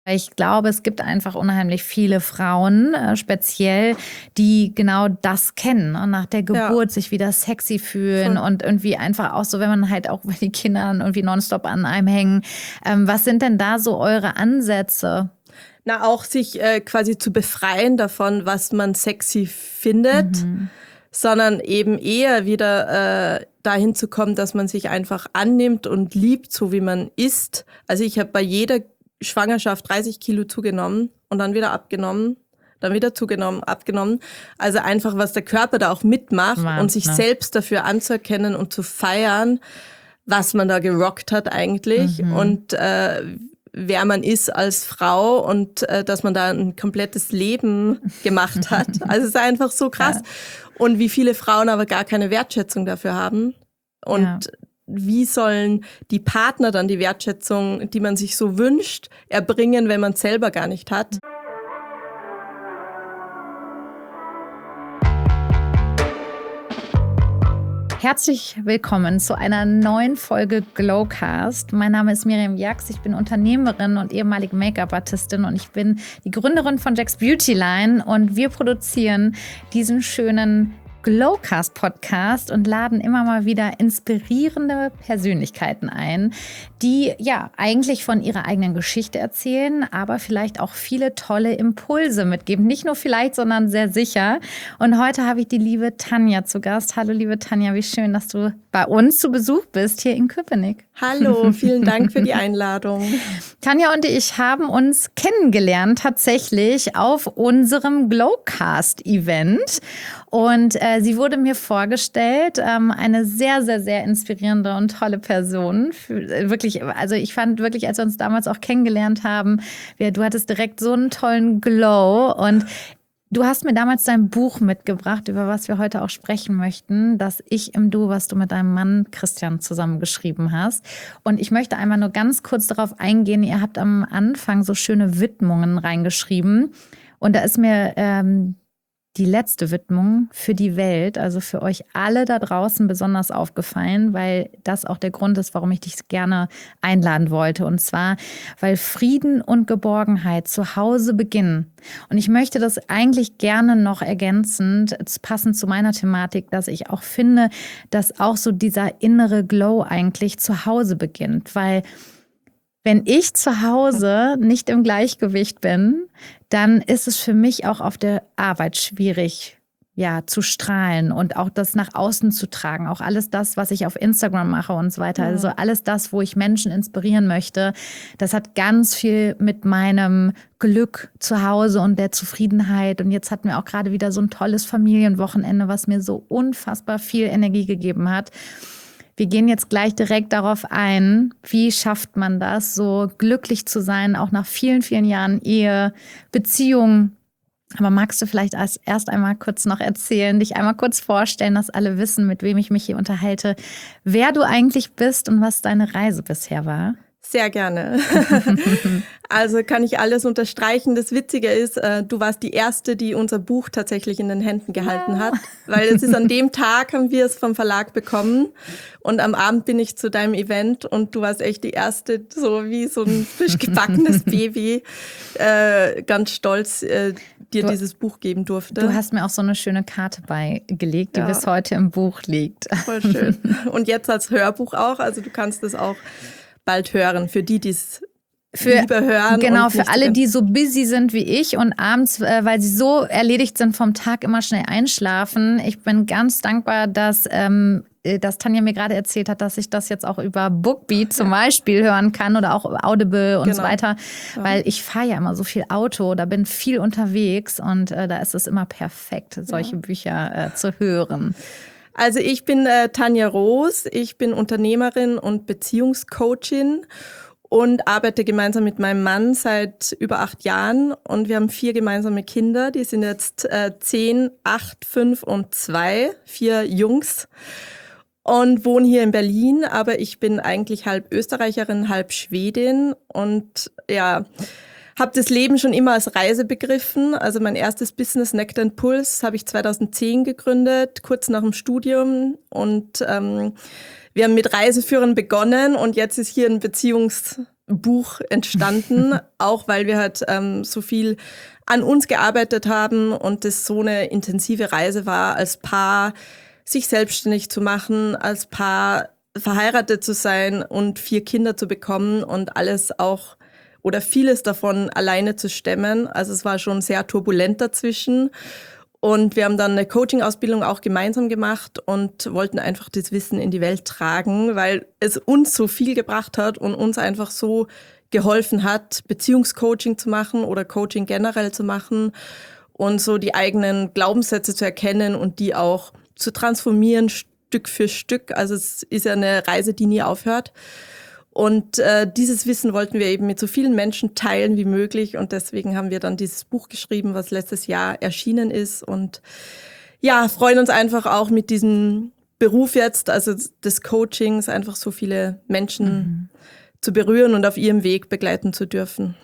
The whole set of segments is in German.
Ich glaube, es gibt einfach unheimlich viele Frauen, speziell, die genau das kennen und nach der Geburt sich wieder sexy fühlen und irgendwie einfach auch so, wenn man halt auch, wenn die Kinder irgendwie nonstop an einem hängen. Was sind denn da so eure Ansätze? Na, auch sich quasi zu befreien davon, was man sexy findet, sondern eben eher wieder dahin zu kommen, dass man sich einfach annimmt und liebt, so wie man ist. Also ich habe bei jeder Schwangerschaft 30 Kilo zugenommen und dann wieder abgenommen, dann wieder zugenommen, abgenommen. Also einfach, was der Körper da auch mitmacht und sich selbst dafür anzuerkennen und zu feiern, was man da gerockt hat eigentlich und wer man ist als Frau und dass man da ein komplettes Leben gemacht hat. Also es ist einfach so krass. Und wie viele Frauen aber gar keine Wertschätzung dafür haben. Und wie sollen die Partner dann die Wertschätzung, die man sich so wünscht, erbringen, wenn man es selber gar nicht hat? Herzlich willkommen zu einer neuen Folge Glowcast. Mein Name ist Miriam Jax, ich bin Unternehmerin und ehemalige Make-up-Artistin und ich bin die Gründerin von Jax Beauty Line und wir produzieren diesen schönen Glowcast-Podcast und laden immer mal wieder inspirierende Persönlichkeiten ein, die ja eigentlich von ihrer eigenen Geschichte erzählen, aber vielleicht auch viele tolle Impulse mitgeben. Nicht nur vielleicht, sondern sehr sicher. Und heute habe ich die liebe Tanja zu Gast. Hallo liebe Tanja, wie schön, dass du bei uns zu Besuch bist hier in Köpenick. Hallo, vielen Dank für die Einladung. Tanja und ich haben uns kennengelernt tatsächlich auf unserem Glowcast-Event. Und sie wurde mir vorgestellt, eine sehr, sehr, sehr inspirierende und tolle Person. Wirklich, also ich fand wirklich, als wir uns damals auch kennengelernt haben, du hattest direkt so einen tollen Glow. Und du hast mir damals dein Buch mitgebracht, über was wir heute auch sprechen möchten, das Ich im Du, was du mit deinem Mann Christian zusammengeschrieben hast. Und ich möchte einmal nur ganz kurz darauf eingehen. Ihr habt am Anfang so schöne Widmungen reingeschrieben. Und da ist mir die letzte Widmung für die Welt, also für euch alle da draußen besonders aufgefallen, weil das auch der Grund ist, warum ich dich gerne einladen wollte. Und zwar, weil Frieden und Geborgenheit zu Hause beginnen. Und ich möchte das eigentlich gerne noch ergänzend, passend zu meiner Thematik, dass ich auch finde, dass auch so dieser innere Glow eigentlich zu Hause beginnt, weil wenn ich zu Hause nicht im Gleichgewicht bin, dann ist es für mich auch auf der Arbeit schwierig, zu strahlen und auch das nach außen zu tragen. Auch alles das, was ich auf Instagram mache und so weiter. Also alles das, wo ich Menschen inspirieren möchte, das hat ganz viel mit meinem Glück zu Hause und der Zufriedenheit. Und jetzt hatten wir auch gerade wieder so ein tolles Familienwochenende, was mir so unfassbar viel Energie gegeben hat. Wir gehen jetzt gleich direkt darauf ein, wie schafft man das, so glücklich zu sein, auch nach vielen, vielen Jahren Ehe, Beziehung. Aber magst du vielleicht erst einmal kurz noch erzählen, dich einmal kurz vorstellen, dass alle wissen, mit wem ich mich hier unterhalte, wer du eigentlich bist und was deine Reise bisher war? Sehr gerne. Also kann ich alles unterstreichen. Das Witzige ist, du warst die Erste, die unser Buch tatsächlich in den Händen gehalten hat. Weil es ist an dem Tag, haben wir es vom Verlag bekommen. Und am Abend bin ich zu deinem Event und du warst echt die Erste, so wie so ein frisch gebackenes Baby, ganz stolz, dir dieses Buch geben durfte. Du hast mir auch so eine schöne Karte beigelegt, die bis heute im Buch liegt. Voll schön. Und jetzt als Hörbuch auch, also du kannst es auch bald hören, für die, die es lieber hören. Genau, für alle, die so busy sind wie ich und abends, weil sie so erledigt sind vom Tag, immer schnell einschlafen. Ich bin ganz dankbar, dass Tanja mir gerade erzählt hat, dass ich das jetzt auch über Bookbeat zum Beispiel hören kann oder auch Audible und so weiter. Weil ich fahre ja immer so viel Auto, da bin viel unterwegs und da ist es immer perfekt, solche Bücher zu hören. Also ich bin Tanja Roos, ich bin Unternehmerin und Beziehungscoachin und arbeite gemeinsam mit meinem Mann seit über 8 Jahren und wir haben 4 gemeinsame Kinder, die sind jetzt 10, 8, 5 und 2, 4 Jungs und wohnen hier in Berlin, aber ich bin eigentlich halb Österreicherin, halb Schwedin und habe das Leben schon immer als Reise begriffen. Also mein erstes Business, Nectar & Puls, habe ich 2010 gegründet, kurz nach dem Studium. Und wir haben mit Reiseführern begonnen und jetzt ist hier ein Buch entstanden, auch weil wir halt so viel an uns gearbeitet haben und das so eine intensive Reise war, als Paar sich selbstständig zu machen, als Paar verheiratet zu sein und 4 Kinder zu bekommen und alles auch oder vieles davon alleine zu stemmen. Also es war schon sehr turbulent dazwischen. Und wir haben dann eine Coaching-Ausbildung auch gemeinsam gemacht und wollten einfach das Wissen in die Welt tragen, weil es uns so viel gebracht hat und uns einfach so geholfen hat, Beziehungscoaching zu machen oder Coaching generell zu machen und so die eigenen Glaubenssätze zu erkennen und die auch zu transformieren, Stück für Stück. Also es ist ja eine Reise, die nie aufhört. Und dieses Wissen wollten wir eben mit so vielen Menschen teilen wie möglich. Und deswegen haben wir dann dieses Buch geschrieben, was letztes Jahr erschienen ist. Und ja, freuen uns einfach auch mit diesem Beruf jetzt, also des Coachings, einfach so viele Menschen zu berühren und auf ihrem Weg begleiten zu dürfen.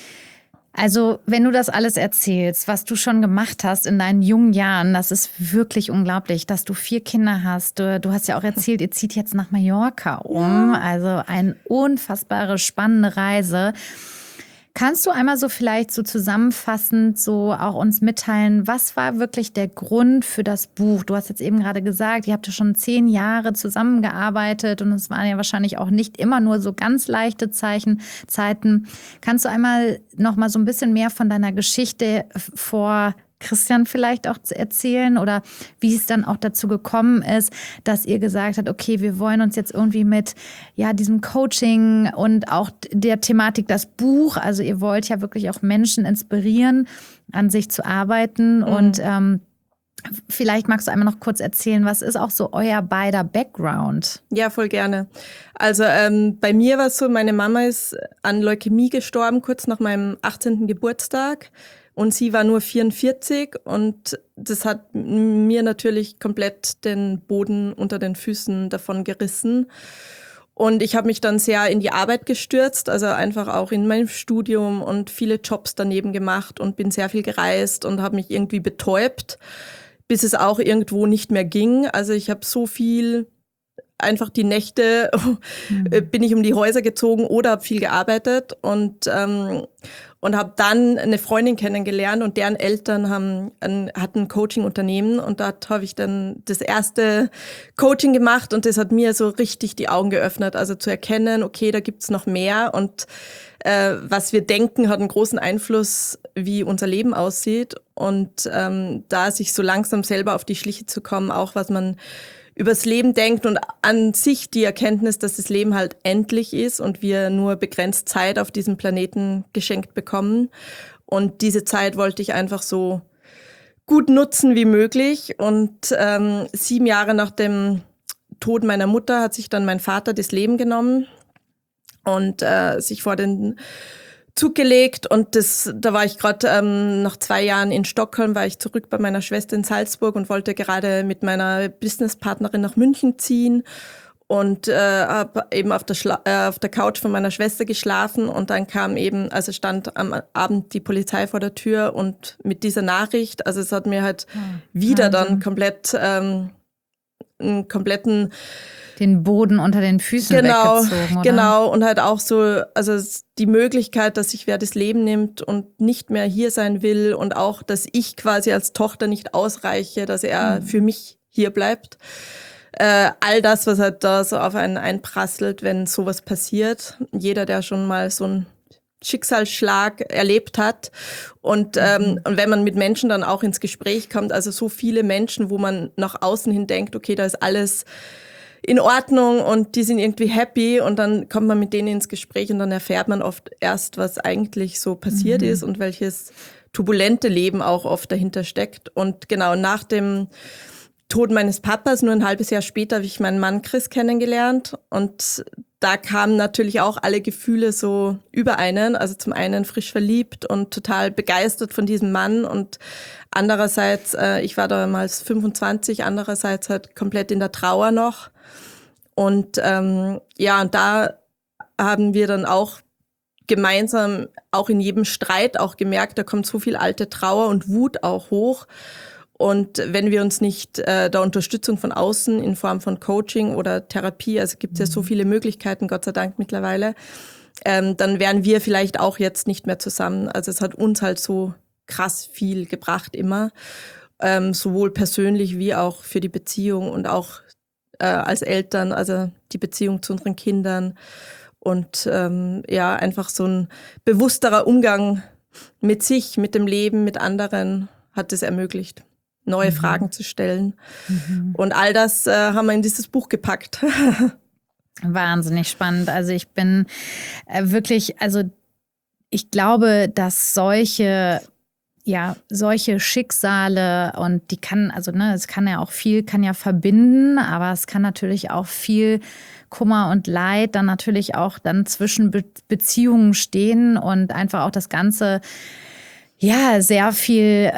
Also, wenn du das alles erzählst, was du schon gemacht hast in deinen jungen Jahren, das ist wirklich unglaublich, dass du 4 Kinder hast. Du hast ja auch erzählt, ihr zieht jetzt nach Mallorca um. Also eine unfassbare, spannende Reise. Kannst du einmal so vielleicht so zusammenfassend so auch uns mitteilen, was war wirklich der Grund für das Buch? Du hast jetzt eben gerade gesagt, ihr habt ja schon 10 Jahre zusammengearbeitet und es waren ja wahrscheinlich auch nicht immer nur so ganz leichte Zeiten. Kannst du einmal noch mal so ein bisschen mehr von deiner Geschichte vor Christian vielleicht auch zu erzählen oder wie es dann auch dazu gekommen ist, dass ihr gesagt habt, okay, wir wollen uns jetzt irgendwie mit diesem Coaching und auch der Thematik das Buch, also ihr wollt ja wirklich auch Menschen inspirieren, an sich zu arbeiten und vielleicht magst du einmal noch kurz erzählen, was ist auch so euer beider Background? Ja, voll gerne. Also bei mir war es so, meine Mama ist an Leukämie gestorben, kurz nach meinem 18. Geburtstag. Und sie war nur 44 und das hat mir natürlich komplett den Boden unter den Füßen davon gerissen. Und ich habe mich dann sehr in die Arbeit gestürzt, also einfach auch in meinem Studium und viele Jobs daneben gemacht und bin sehr viel gereist und habe mich irgendwie betäubt, bis es auch irgendwo nicht mehr ging. Also ich habe so viel, einfach die Nächte bin ich um die Häuser gezogen oder habe viel gearbeitet und habe dann eine Freundin kennengelernt und deren Eltern hatten ein Coaching-Unternehmen und dort habe ich dann das erste Coaching gemacht und das hat mir so richtig die Augen geöffnet, also zu erkennen, okay, da gibt's noch mehr und was wir denken, hat einen großen Einfluss, wie unser Leben aussieht und da sich so langsam selber auf die Schliche zu kommen, auch was man übers Leben denkt und an sich die Erkenntnis, dass das Leben halt endlich ist und wir nur begrenzt Zeit auf diesem Planeten geschenkt bekommen. Und diese Zeit wollte ich einfach so gut nutzen wie möglich. Und 7 Jahre nach dem Tod meiner Mutter hat sich dann mein Vater das Leben genommen und sich vor den Zug gelegt und da war ich gerade nach 2 Jahren in Stockholm, war ich zurück bei meiner Schwester in Salzburg und wollte gerade mit meiner Businesspartnerin nach München ziehen und habe eben auf der Couch von meiner Schwester geschlafen und dann stand am Abend die Polizei vor der Tür und mit dieser Nachricht, also es hat mir halt wieder dann komplett einen kompletten den Boden unter den Füßen weggezogen, oder? Genau, und halt auch so, also die Möglichkeit, dass sich wer das Leben nimmt und nicht mehr hier sein will und auch, dass ich quasi als Tochter nicht ausreiche, dass er für mich hier bleibt. All das, was halt da so auf einen einprasselt, wenn sowas passiert. Jeder, der schon mal so einen Schicksalsschlag erlebt hat und wenn man mit Menschen dann auch ins Gespräch kommt, also so viele Menschen, wo man nach außen hin denkt, okay, da ist alles in Ordnung und die sind irgendwie happy und dann kommt man mit denen ins Gespräch und dann erfährt man oft erst, was eigentlich so passiert ist und welches turbulente Leben auch oft dahinter steckt. Und genau nach dem Tod meines Papas, nur ein halbes Jahr später, habe ich meinen Mann Chris kennengelernt und da kamen natürlich auch alle Gefühle so über einen, also zum einen frisch verliebt und total begeistert von diesem Mann und andererseits, ich war damals 25, andererseits halt komplett in der Trauer noch. Und und da haben wir dann auch gemeinsam, auch in jedem Streit auch gemerkt, da kommt so viel alte Trauer und Wut auch hoch. Und wenn wir uns nicht der Unterstützung von außen in Form von Coaching oder Therapie, also gibt es ja so viele Möglichkeiten, Gott sei Dank mittlerweile, dann wären wir vielleicht auch jetzt nicht mehr zusammen. Also es hat uns halt so krass viel gebracht immer, sowohl persönlich wie auch für die Beziehung und auch als Eltern, also die Beziehung zu unseren Kindern und einfach so ein bewussterer Umgang mit sich, mit dem Leben, mit anderen hat es ermöglicht, neue Fragen zu stellen. Und all das haben wir in dieses Buch gepackt. Wahnsinnig spannend. Also ich bin wirklich, also ich glaube, dass solche Schicksale und die kann, also es kann ja auch viel, kann ja verbinden, aber es kann natürlich auch viel Kummer und Leid dann natürlich auch dann zwischen Beziehungen stehen und einfach auch das Ganze, ja, sehr viel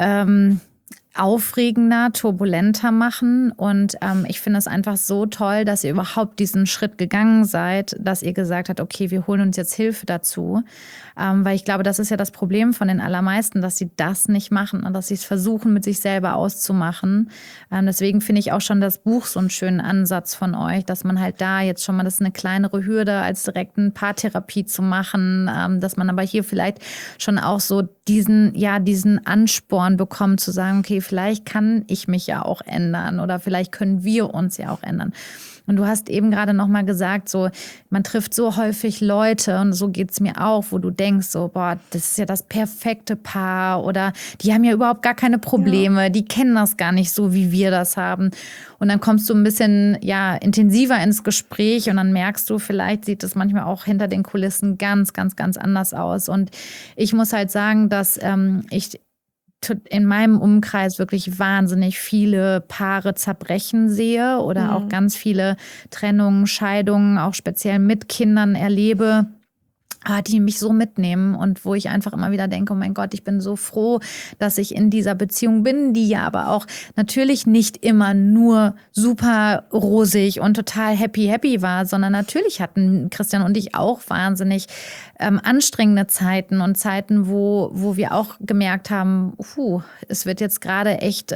aufregender, turbulenter machen. Und ich finde es einfach so toll, dass ihr überhaupt diesen Schritt gegangen seid, dass ihr gesagt habt, okay, wir holen uns jetzt Hilfe dazu. Weil ich glaube, das ist ja das Problem von den allermeisten, dass sie das nicht machen und dass sie es versuchen, mit sich selber auszumachen. Deswegen finde ich auch schon das Buch so einen schönen Ansatz von euch, dass man halt da jetzt schon mal, das ist eine kleinere Hürde, als direkt eine Paartherapie zu machen, dass man aber hier vielleicht schon auch so diesen Ansporn bekommt, zu sagen, okay, vielleicht kann ich mich ja auch ändern oder vielleicht können wir uns ja auch ändern. Und du hast eben gerade noch mal gesagt, so man trifft so häufig Leute und so geht's mir auch, wo du denkst, so boah, das ist ja das perfekte Paar oder die haben ja überhaupt gar keine Probleme, die kennen das gar nicht so, wie wir das haben. Und dann kommst du ein bisschen intensiver ins Gespräch und dann merkst du, vielleicht sieht es manchmal auch hinter den Kulissen ganz, ganz, ganz anders aus. Und ich muss halt sagen, dass ich in meinem Umkreis wirklich wahnsinnig viele Paare zerbrechen sehe oder auch ganz viele Trennungen, Scheidungen, auch speziell mit Kindern erlebe, die mich so mitnehmen und wo ich einfach immer wieder denke, oh mein Gott, ich bin so froh, dass ich in dieser Beziehung bin, die ja aber auch natürlich nicht immer nur super rosig und total happy war, sondern natürlich hatten Christian und ich auch wahnsinnig anstrengende Zeiten und Zeiten, wo wir auch gemerkt haben, es wird jetzt gerade echt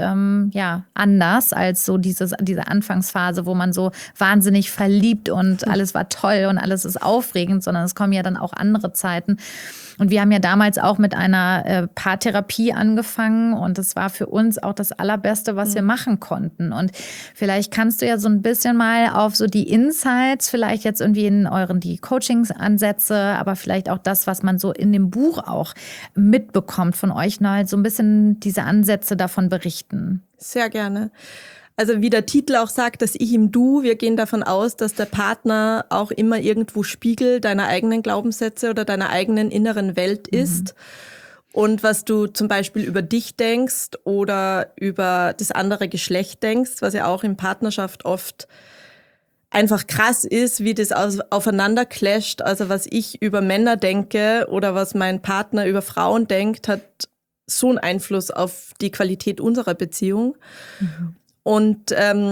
anders als so diese Anfangsphase, wo man so wahnsinnig verliebt und alles war toll und alles ist aufregend, sondern es kommen ja dann auch andere Zeiten. Und wir haben ja damals auch mit einer Paartherapie angefangen und das war für uns auch das Allerbeste, was wir machen konnten. Und vielleicht kannst du ja so ein bisschen mal auf so die Insights, vielleicht jetzt irgendwie in die Coachingsansätze, aber vielleicht auch das, was man so in dem Buch auch mitbekommt von euch, mal so ein bisschen diese Ansätze davon berichten. Sehr gerne. Also wie der Titel auch sagt, das Ich im Du, wir gehen davon aus, dass der Partner auch immer irgendwo Spiegel deiner eigenen Glaubenssätze oder deiner eigenen inneren Welt ist. Und was du zum Beispiel über dich denkst oder über das andere Geschlecht denkst, was ja auch in Partnerschaft oft einfach krass ist, wie das aufeinander clasht. Also was ich über Männer denke oder was mein Partner über Frauen denkt, hat so einen Einfluss auf die Qualität unserer Beziehung. Und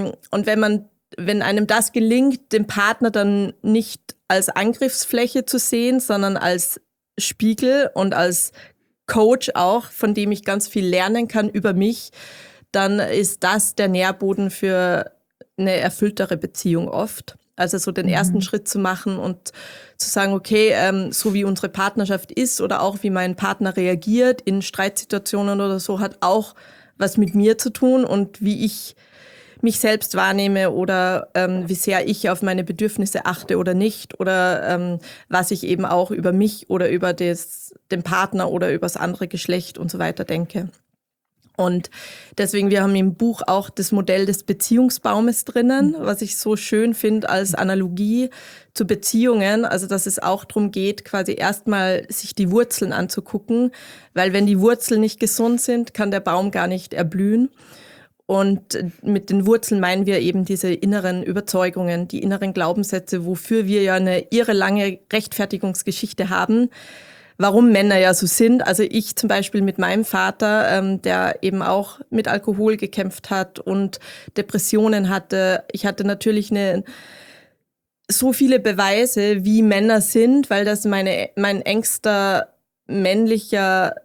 wenn einem das gelingt, den Partner dann nicht als Angriffsfläche zu sehen, sondern als Spiegel und als Coach auch, von dem ich ganz viel lernen kann über mich, dann ist das der Nährboden für eine erfülltere Beziehung oft. Also so den ersten Schritt zu machen und zu sagen, okay, so wie unsere Partnerschaft ist oder auch wie mein Partner reagiert in Streitsituationen oder so, hat auch was mit mir zu tun und wie ich mich selbst wahrnehme oder wie sehr ich auf meine Bedürfnisse achte oder nicht oder was ich eben auch über mich oder über den Partner oder über das andere Geschlecht und so weiter denke. Und deswegen, wir haben im Buch auch das Modell des Beziehungsbaumes drinnen, was ich so schön finde als Analogie zu Beziehungen. Also, dass es auch darum geht, quasi erstmal sich die Wurzeln anzugucken, weil wenn die Wurzeln nicht gesund sind, kann der Baum gar nicht erblühen. Und mit den Wurzeln meinen wir eben diese inneren Überzeugungen, die inneren Glaubenssätze, wofür wir ja eine irrelange Rechtfertigungsgeschichte haben, warum Männer ja so sind. Also ich zum Beispiel mit meinem Vater, der eben auch mit Alkohol gekämpft hat und Depressionen hatte. Ich hatte natürlich so viele Beweise, wie Männer sind, weil das meine engste männliche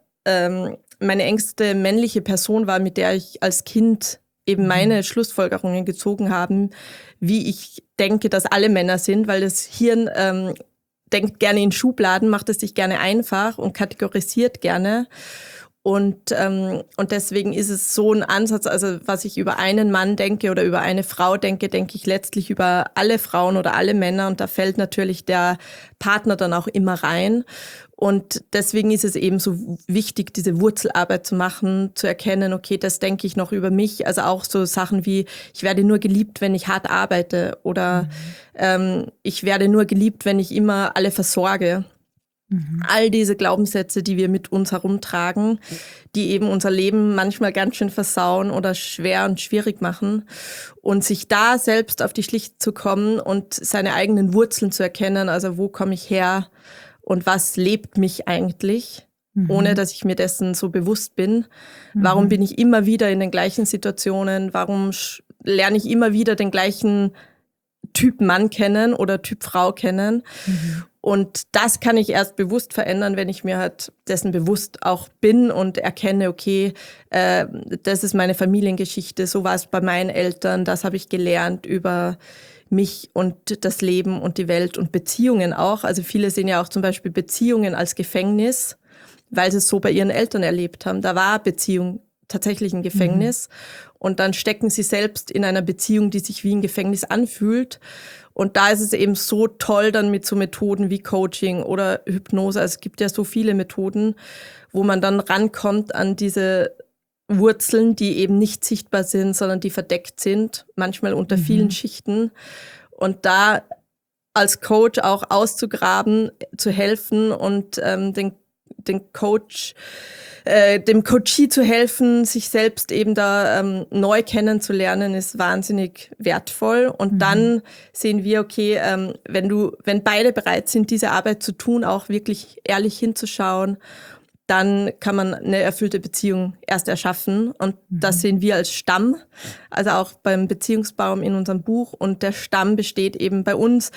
Person war, mit der ich als Kind eben meine Schlussfolgerungen gezogen habe, wie ich denke, dass alle Männer sind, weil das Hirn denkt gerne in Schubladen, macht es sich gerne einfach und kategorisiert gerne. Und deswegen ist es so ein Ansatz, also was ich über einen Mann denke oder über eine Frau denke, denke ich letztlich über alle Frauen oder alle Männer. Und da fällt natürlich der Partner dann auch immer rein. Und deswegen ist es eben so wichtig, diese Wurzelarbeit zu machen, zu erkennen, okay, das denke ich noch über mich. Also auch so Sachen wie, ich werde nur geliebt, wenn ich hart arbeite oder ich werde nur geliebt, wenn ich immer alle versorge. All diese Glaubenssätze, die wir mit uns herumtragen, die eben unser Leben manchmal ganz schön versauen oder schwer und schwierig machen. Und sich da selbst auf die Schliche zu kommen und seine eigenen Wurzeln zu erkennen, also wo komme ich her und was lebt mich eigentlich, ohne dass ich mir dessen so bewusst bin. Warum bin ich immer wieder in den gleichen Situationen? Warum lerne ich immer wieder den gleichen Typ Mann kennen oder Typ Frau kennen? Und das kann ich erst bewusst verändern, wenn ich mir halt dessen bewusst auch bin und erkenne, okay, das ist meine Familiengeschichte, so war es bei meinen Eltern, das habe ich gelernt über mich und das Leben und die Welt und Beziehungen auch. Also viele sehen ja auch zum Beispiel Beziehungen als Gefängnis, weil sie es so bei ihren Eltern erlebt haben. Da war Beziehung tatsächlich ein Gefängnis. Und dann stecken sie selbst in einer Beziehung, die sich wie ein Gefängnis anfühlt. Und da ist es eben so toll dann mit so Methoden wie Coaching oder Hypnose. Also es gibt ja so viele Methoden, wo man dann rankommt an diese Wurzeln, die eben nicht sichtbar sind, sondern die verdeckt sind, manchmal unter vielen Schichten. Und da als Coach auch auszugraben, zu helfen und dem Coachee zu helfen, sich selbst eben da neu kennenzulernen, ist wahnsinnig wertvoll. Und dann sehen wir, okay, wenn beide bereit sind, diese Arbeit zu tun, auch wirklich ehrlich hinzuschauen, dann kann man eine erfüllte Beziehung erst erschaffen. Und das sehen wir als Stamm, also auch beim Beziehungsbaum in unserem Buch. Und der Stamm besteht eben bei uns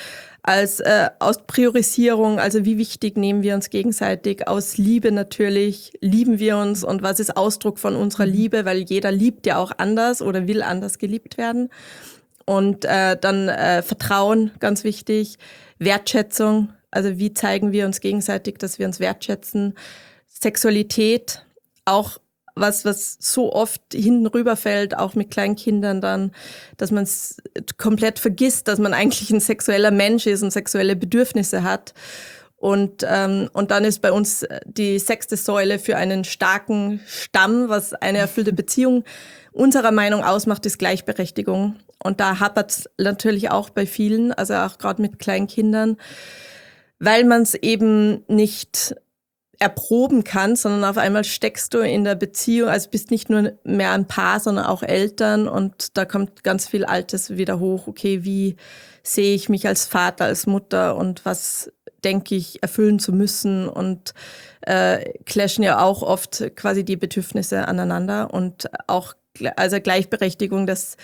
aus Priorisierung, also wie wichtig nehmen wir uns gegenseitig, aus Liebe natürlich, lieben wir uns und was ist Ausdruck von unserer Liebe, weil jeder liebt ja auch anders oder will anders geliebt werden. Und dann Vertrauen, ganz wichtig, Wertschätzung, also wie zeigen wir uns gegenseitig, dass wir uns wertschätzen, Sexualität, auch was so oft hinten rüberfällt, auch mit kleinen Kindern dann, dass man es komplett vergisst, dass man eigentlich ein sexueller Mensch ist und sexuelle Bedürfnisse hat. Und dann ist bei uns die 6. Säule für einen starken Stamm, was eine erfüllte Beziehung unserer Meinung ausmacht, ist Gleichberechtigung. Und da hapert es natürlich auch bei vielen, also auch gerade mit kleinen Kindern, weil man es eben nicht erproben kann, sondern auf einmal steckst du in der Beziehung, also bist nicht nur mehr ein Paar, sondern auch Eltern und da kommt ganz viel Altes wieder hoch. Okay, wie sehe ich mich als Vater, als Mutter und was denke ich erfüllen zu müssen und clashen ja auch oft quasi die Bedürfnisse aneinander und auch also Gleichberechtigung, dass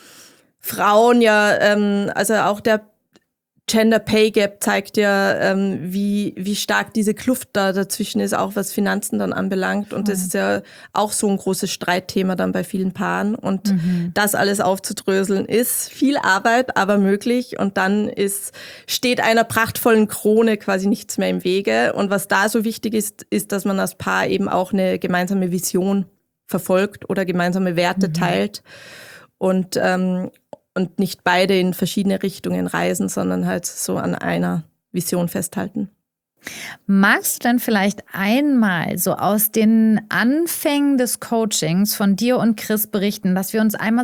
Frauen ja, also auch der Gender Pay Gap zeigt ja, wie stark diese Kluft da dazwischen ist, auch was Finanzen dann anbelangt. Und das ist ja auch so ein großes Streitthema dann bei vielen Paaren. Und das alles aufzudröseln ist viel Arbeit, aber möglich. Und dann steht einer prachtvollen Krone quasi nichts mehr im Wege. Und was da so wichtig ist, dass man als Paar eben auch eine gemeinsame Vision verfolgt oder gemeinsame Werte teilt. Und nicht beide in verschiedene Richtungen reisen, sondern halt so an einer Vision festhalten. Magst du dann vielleicht einmal so aus den Anfängen des Coachings von dir und Chris berichten, dass wir uns einmal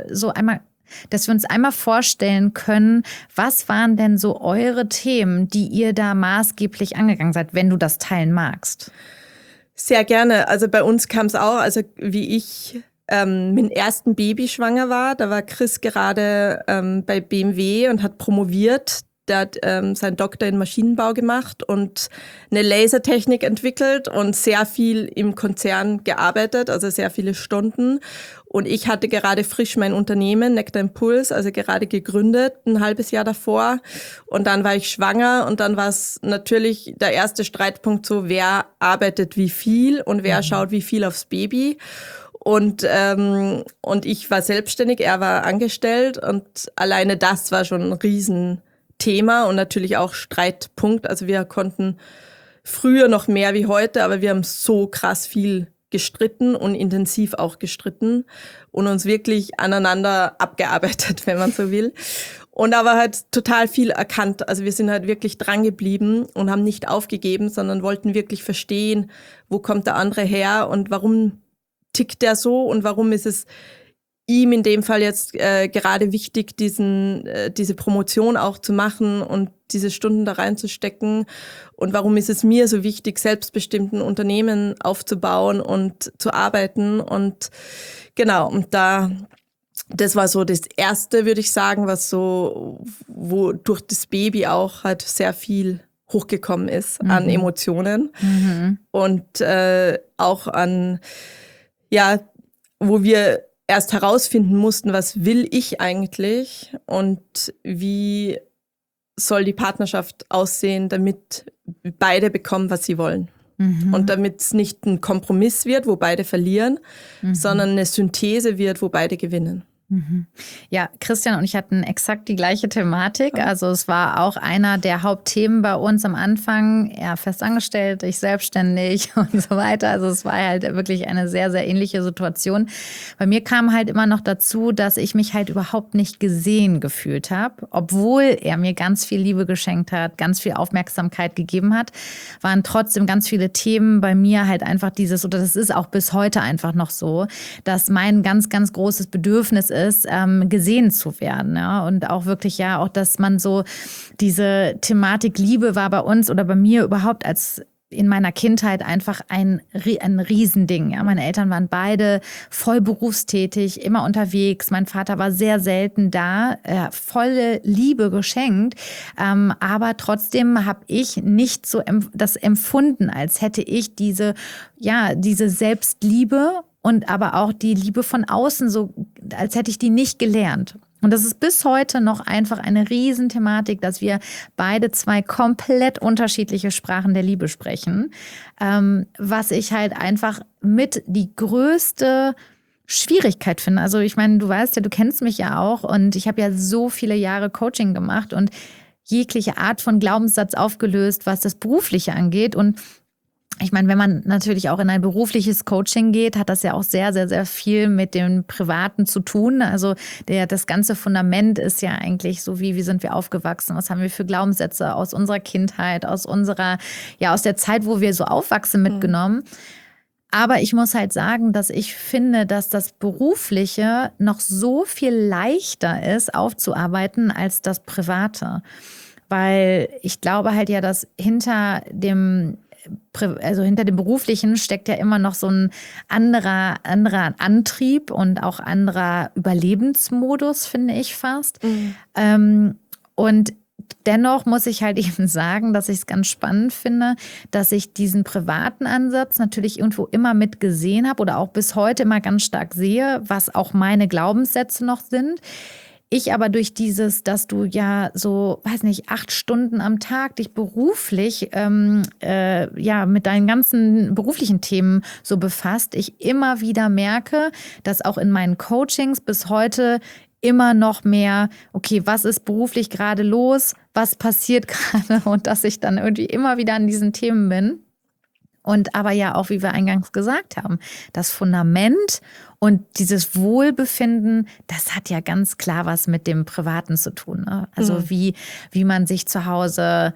dass wir uns einmal vorstellen können, was waren denn so eure Themen, die ihr da maßgeblich angegangen seid, wenn du das teilen magst? Sehr gerne. Also bei uns kam es auch, also wie ich mit dem ersten Baby schwanger war. Da war Chris gerade bei BMW und hat promoviert. Der hat seinen Doktor in Maschinenbau gemacht und eine Lasertechnik entwickelt und sehr viel im Konzern gearbeitet, also sehr viele Stunden. Und ich hatte gerade frisch mein Unternehmen, Nectar Impulse, also gerade gegründet, ein halbes Jahr davor. Und dann war ich schwanger und dann war es natürlich der erste Streitpunkt so, wer arbeitet wie viel und wer schaut wie viel aufs Baby. Und ich war selbstständig, er war angestellt und alleine das war schon ein Riesenthema Thema und natürlich auch Streitpunkt. Also wir konnten früher noch mehr wie heute, aber wir haben so krass viel gestritten und intensiv auch gestritten und uns wirklich aneinander abgearbeitet, wenn man so will. Und aber halt total viel erkannt. Also wir sind halt wirklich dran geblieben und haben nicht aufgegeben, sondern wollten wirklich verstehen, wo kommt der andere her und warum tickt der so und warum ist es ihm in dem Fall jetzt gerade wichtig, diese Promotion auch zu machen und diese Stunden da reinzustecken. Und warum ist es mir so wichtig, selbstbestimmten Unternehmen aufzubauen und zu arbeiten. Und genau, und das war so das Erste, würde ich sagen, wo durch das Baby auch halt sehr viel hochgekommen ist an Emotionen und auch an, ja, wo wir erst herausfinden mussten, was will ich eigentlich und wie soll die Partnerschaft aussehen, damit beide bekommen, was sie wollen. Und damit es nicht ein Kompromiss wird, wo beide verlieren, sondern eine Synthese wird, wo beide gewinnen. Ja, Christian und ich hatten exakt die gleiche Thematik. Also es war auch einer der Hauptthemen bei uns am Anfang. Er festangestellt, ich selbstständig und so weiter. Also es war halt wirklich eine sehr, sehr ähnliche Situation. Bei mir kam halt immer noch dazu, dass ich mich halt überhaupt nicht gesehen gefühlt habe. Obwohl er mir ganz viel Liebe geschenkt hat, ganz viel Aufmerksamkeit gegeben hat, waren trotzdem ganz viele Themen bei mir halt einfach oder das ist auch bis heute einfach noch so, dass mein ganz, ganz großes Bedürfnis ist, gesehen zu werden. Ja? Und auch wirklich, ja, auch, dass man so diese Thematik Liebe war bei uns oder bei mir überhaupt als in meiner Kindheit einfach ein Riesending. Ja? Meine Eltern waren beide voll berufstätig, immer unterwegs. Mein Vater war sehr selten da, volle Liebe geschenkt. Aber trotzdem habe ich nicht so das empfunden, als hätte ich diese Selbstliebe und aber auch die Liebe von außen, so als hätte ich die nicht gelernt. Und das ist bis heute noch einfach eine Riesenthematik, dass wir beide zwei komplett unterschiedliche Sprachen der Liebe sprechen. Was ich halt einfach mit die größte Schwierigkeit finde. Also ich meine, du weißt ja, du kennst mich ja auch und ich habe ja so viele Jahre Coaching gemacht und jegliche Art von Glaubenssatz aufgelöst, was das Berufliche angeht. Und ich meine, wenn man natürlich auch in ein berufliches Coaching geht, hat das ja auch sehr, sehr, sehr viel mit dem Privaten zu tun. Also das ganze Fundament ist ja eigentlich so, wie sind wir aufgewachsen? Was haben wir für Glaubenssätze aus unserer Kindheit, aus der Zeit, wo wir so aufwachsen, mitgenommen? Aber ich muss halt sagen, dass ich finde, dass das Berufliche noch so viel leichter ist aufzuarbeiten als das Private. Weil ich glaube halt ja, dass hinter dem Beruflichen steckt ja immer noch so ein anderer Antrieb und auch anderer Überlebensmodus, finde ich fast. Und dennoch muss ich halt eben sagen, dass ich es ganz spannend finde, dass ich diesen privaten Ansatz natürlich irgendwo immer mit gesehen habe oder auch bis heute immer ganz stark sehe, was auch meine Glaubenssätze noch sind. Ich aber durch dass du ja so, 8 Stunden am Tag dich beruflich, mit deinen ganzen beruflichen Themen so befasst, ich immer wieder merke, dass auch in meinen Coachings bis heute immer noch mehr, okay, was ist beruflich gerade los, was passiert gerade und dass ich dann irgendwie immer wieder an diesen Themen bin. Und aber ja auch, wie wir eingangs gesagt haben, das Fundament und dieses Wohlbefinden, das hat ja ganz klar was mit dem Privaten zu tun. Ne? Also wie man sich zu Hause,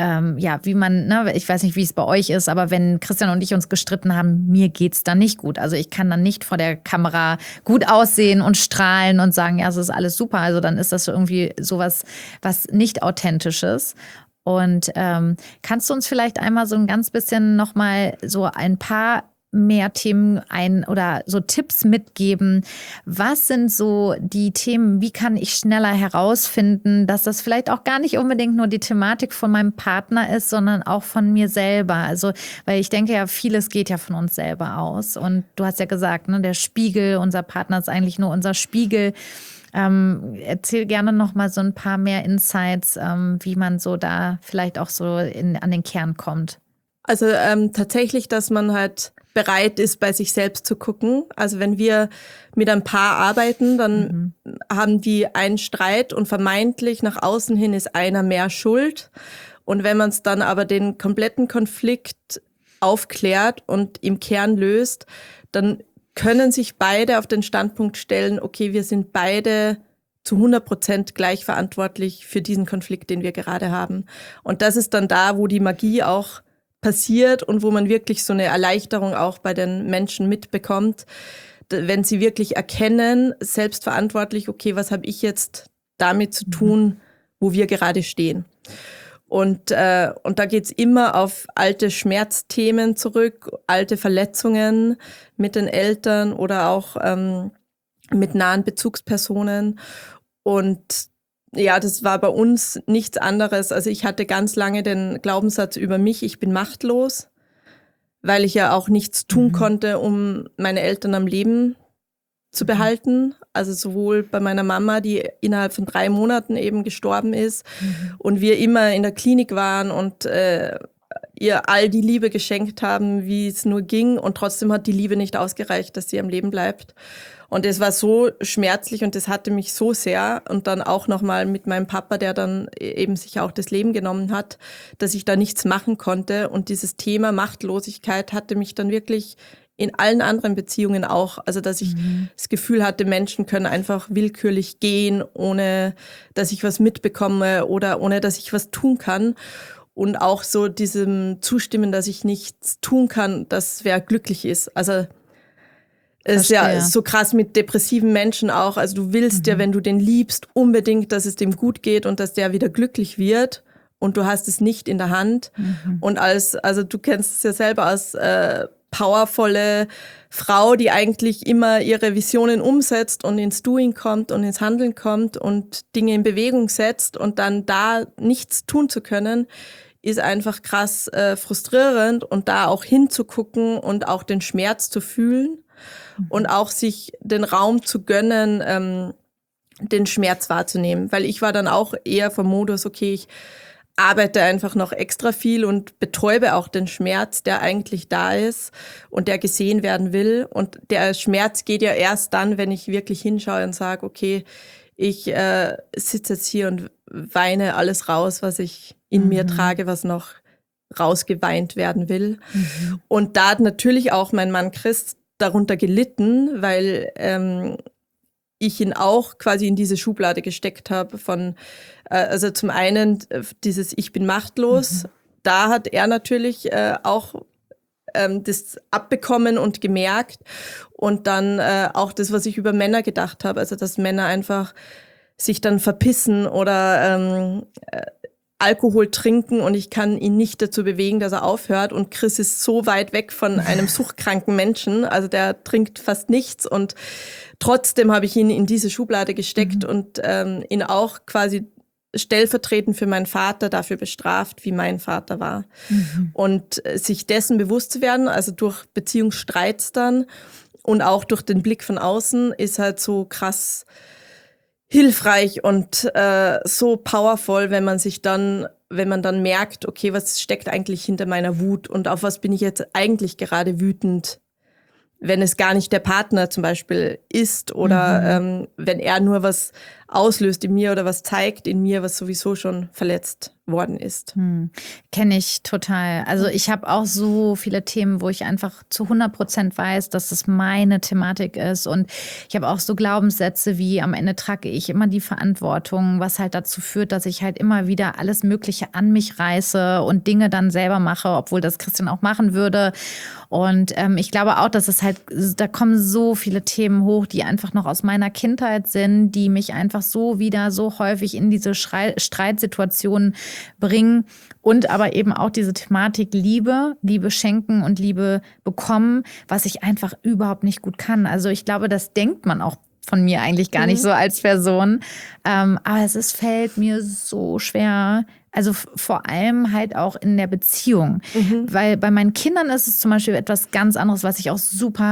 ich weiß nicht, wie es bei euch ist, aber wenn Christian und ich uns gestritten haben, mir geht's dann nicht gut. Also ich kann dann nicht vor der Kamera gut aussehen und strahlen und sagen, ja, es ist alles super. Also dann ist das irgendwie sowas, was nicht Authentisches. Und kannst du uns vielleicht einmal so ein ganz bisschen nochmal so ein paar mehr Themen oder so Tipps mitgeben? Was sind so die Themen, wie kann ich schneller herausfinden, dass das vielleicht auch gar nicht unbedingt nur die Thematik von meinem Partner ist, sondern auch von mir selber? Also, weil ich denke ja, vieles geht ja von uns selber aus. Und du hast ja gesagt, ne, der Spiegel, unser Partner ist eigentlich nur unser Spiegel. Erzähl gerne noch mal so ein paar mehr Insights, wie man so da vielleicht auch so an den Kern kommt. Also tatsächlich, dass man halt bereit ist, bei sich selbst zu gucken. Also wenn wir mit einem Paar arbeiten, dann haben die einen Streit und vermeintlich nach außen hin ist einer mehr schuld. Und wenn man es dann aber den kompletten Konflikt aufklärt und im Kern löst, dann können sich beide auf den Standpunkt stellen, okay, wir sind beide zu 100% gleich verantwortlich für diesen Konflikt, den wir gerade haben. Und das ist dann da, wo die Magie auch passiert und wo man wirklich so eine Erleichterung auch bei den Menschen mitbekommt, wenn sie wirklich erkennen, selbstverantwortlich, okay, was habe ich jetzt damit zu tun, wo wir gerade stehen. Und da geht's immer auf alte Schmerzthemen zurück, alte Verletzungen mit den Eltern oder auch mit nahen Bezugspersonen. Und ja, das war bei uns nichts anderes. Also ich hatte ganz lange den Glaubenssatz über mich, ich bin machtlos, weil ich ja auch nichts tun konnte, um meine Eltern am Leben zu behalten. Also sowohl bei meiner Mama, die innerhalb von 3 Monaten eben gestorben ist und wir immer in der Klinik waren und ihr all die Liebe geschenkt haben, wie es nur ging. Und trotzdem hat die Liebe nicht ausgereicht, dass sie am Leben bleibt. Und es war so schmerzlich und das hatte mich so sehr. Und dann auch nochmal mit meinem Papa, der dann eben sich auch das Leben genommen hat, dass ich da nichts machen konnte. Und dieses Thema Machtlosigkeit hatte mich dann wirklich in allen anderen Beziehungen auch. Also dass ich das Gefühl hatte, Menschen können einfach willkürlich gehen, ohne dass ich was mitbekomme oder ohne dass ich was tun kann. Und auch so diesem Zustimmen, dass ich nichts tun kann, dass wer glücklich ist. Also es ist ja so krass mit depressiven Menschen auch. Also du willst ja, wenn du den liebst, unbedingt, dass es dem gut geht und dass der wieder glücklich wird. Und du hast es nicht in der Hand. Und also du kennst es ja selber als powervolle Frau, die eigentlich immer ihre Visionen umsetzt und ins Doing kommt und ins Handeln kommt und Dinge in Bewegung setzt und dann da nichts tun zu können, ist einfach krass frustrierend. Und da auch hinzugucken und auch den Schmerz zu fühlen und auch sich den Raum zu gönnen, den Schmerz wahrzunehmen. Weil ich war dann auch eher vom Modus, okay, ich arbeite einfach noch extra viel und betäube auch den Schmerz, der eigentlich da ist und der gesehen werden will. Und der Schmerz geht ja erst dann, wenn ich wirklich hinschaue und sage, okay, ich sitze jetzt hier und weine alles raus, was ich in mir trage, was noch rausgeweint werden will. Und da hat natürlich auch mein Mann Chris darunter gelitten, weil ich ihn auch quasi in diese Schublade gesteckt habe von, also zum einen dieses Ich bin machtlos, da hat er natürlich auch das abbekommen und gemerkt und dann auch das, was ich über Männer gedacht habe, also dass Männer einfach sich dann verpissen oder Alkohol trinken und ich kann ihn nicht dazu bewegen, dass er aufhört. Und Chris ist so weit weg von einem suchtkranken Menschen, also der trinkt fast nichts und trotzdem habe ich ihn in diese Schublade gesteckt und ihn auch quasi stellvertretend für meinen Vater dafür bestraft, wie mein Vater war. Und sich dessen bewusst zu werden, also durch Beziehungsstreits dann und auch durch den Blick von außen, ist halt so krass hilfreich und so powerful, wenn man dann merkt, okay, was steckt eigentlich hinter meiner Wut und auf was bin ich jetzt eigentlich gerade wütend, wenn es gar nicht der Partner zum Beispiel ist oder wenn er nur was auslöst in mir oder was zeigt in mir, was sowieso schon verletzt worden ist. Kenne ich total. Also ich habe auch so viele Themen, wo ich einfach zu 100% weiß, dass das meine Thematik ist. Und ich habe auch so Glaubenssätze wie, am Ende trage ich immer die Verantwortung, was halt dazu führt, dass ich halt immer wieder alles Mögliche an mich reiße und Dinge dann selber mache, obwohl das Christian auch machen würde. Und ich glaube auch, dass es halt, da kommen so viele Themen hoch, die einfach noch aus meiner Kindheit sind, die mich einfach so wieder so häufig in diese Streitsituationen bringen und aber eben auch diese Thematik Liebe schenken und Liebe bekommen, was ich einfach überhaupt nicht gut kann. Also ich glaube, das denkt man auch von mir eigentlich gar nicht so als Person. Aber fällt mir so schwer. Also vor allem halt auch in der Beziehung. Weil bei meinen Kindern ist es zum Beispiel etwas ganz anderes, was ich auch super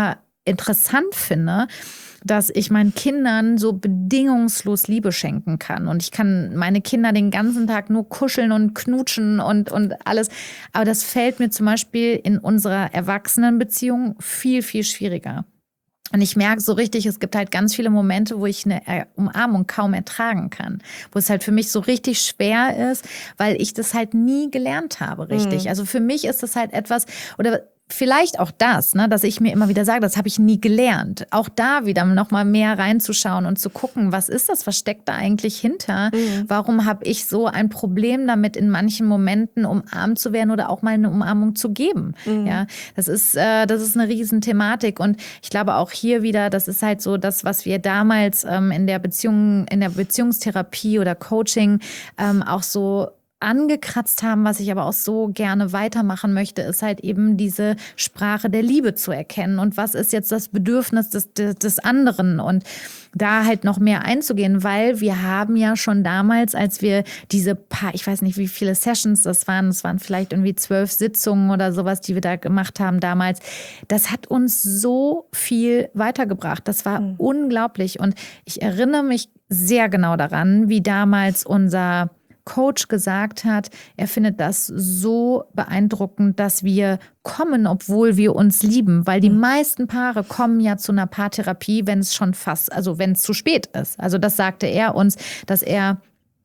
interessant finde, dass ich meinen Kindern so bedingungslos Liebe schenken kann. Und ich kann meine Kinder den ganzen Tag nur kuscheln und knutschen und alles. Aber das fällt mir zum Beispiel in unserer Erwachsenenbeziehung viel, viel schwieriger. Und ich merke so richtig, es gibt halt ganz viele Momente, wo ich eine Umarmung kaum ertragen kann. Wo es halt für mich so richtig schwer ist, weil ich das halt nie gelernt habe, richtig. Also für mich ist das halt etwas, oder vielleicht auch das, ne, dass ich mir immer wieder sage, das habe ich nie gelernt. Auch da wieder noch mal mehr reinzuschauen und zu gucken, was ist das, was steckt da eigentlich hinter? Warum habe ich so ein Problem damit, in manchen Momenten umarmt zu werden oder auch mal eine Umarmung zu geben? Ja, das ist eine Riesenthematik. Und ich glaube auch hier wieder, das ist halt so das, was wir damals in der Beziehungstherapie oder Coaching auch so angekratzt haben, was ich aber auch so gerne weitermachen möchte, ist halt eben diese Sprache der Liebe zu erkennen. Und was ist jetzt das Bedürfnis des anderen? Und da halt noch mehr einzugehen, weil wir haben ja schon damals, als wir diese paar, ich weiß nicht, wie viele Sessions das waren vielleicht irgendwie 12 Sitzungen oder sowas, die wir da gemacht haben damals. Das hat uns so viel weitergebracht. Das war unglaublich. Und ich erinnere mich sehr genau daran, wie damals unser Coach gesagt hat, er findet das so beeindruckend, dass wir kommen, obwohl wir uns lieben. Weil die meisten Paare kommen ja zu einer Paartherapie, wenn es schon wenn es zu spät ist. Also das sagte er uns, dass er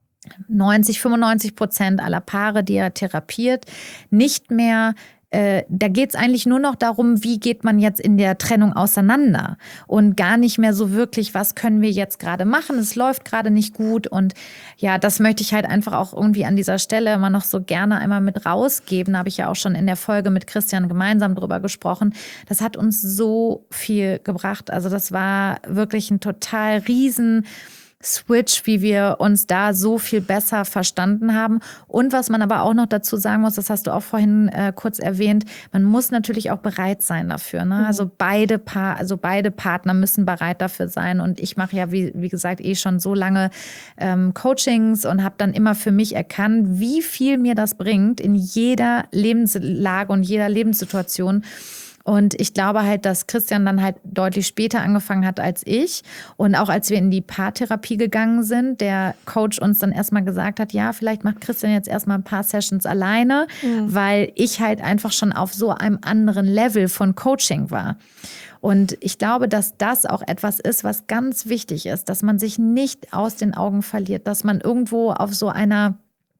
95% aller Paare, die er therapiert, nicht mehr da geht es eigentlich nur noch darum, wie geht man jetzt in der Trennung auseinander und gar nicht mehr so wirklich, was können wir jetzt gerade machen, es läuft gerade nicht gut und ja, das möchte ich halt einfach auch irgendwie an dieser Stelle immer noch so gerne einmal mit rausgeben, da habe ich ja auch schon in der Folge mit Christian gemeinsam drüber gesprochen, das hat uns so viel gebracht, also das war wirklich ein total riesen Switch, wie wir uns da so viel besser verstanden haben. Und was man aber auch noch dazu sagen muss, das hast du auch vorhin kurz erwähnt, man muss natürlich auch bereit sein dafür. Ne? Also beide Partner müssen bereit dafür sein. Und ich mache ja, wie gesagt, schon so lange Coachings und habe dann immer für mich erkannt, wie viel mir das bringt in jeder Lebenslage und jeder Lebenssituation. Und ich glaube halt, dass Christian dann halt deutlich später angefangen hat als ich. Und auch als wir in die Paartherapie gegangen sind, der Coach uns dann erstmal gesagt hat, ja, vielleicht macht Christian jetzt erstmal ein paar Sessions alleine, weil ich halt einfach schon auf so einem anderen Level von Coaching war. Und ich glaube, dass das auch etwas ist, was ganz wichtig ist, dass man sich nicht aus den Augen verliert, dass man irgendwo auf so einer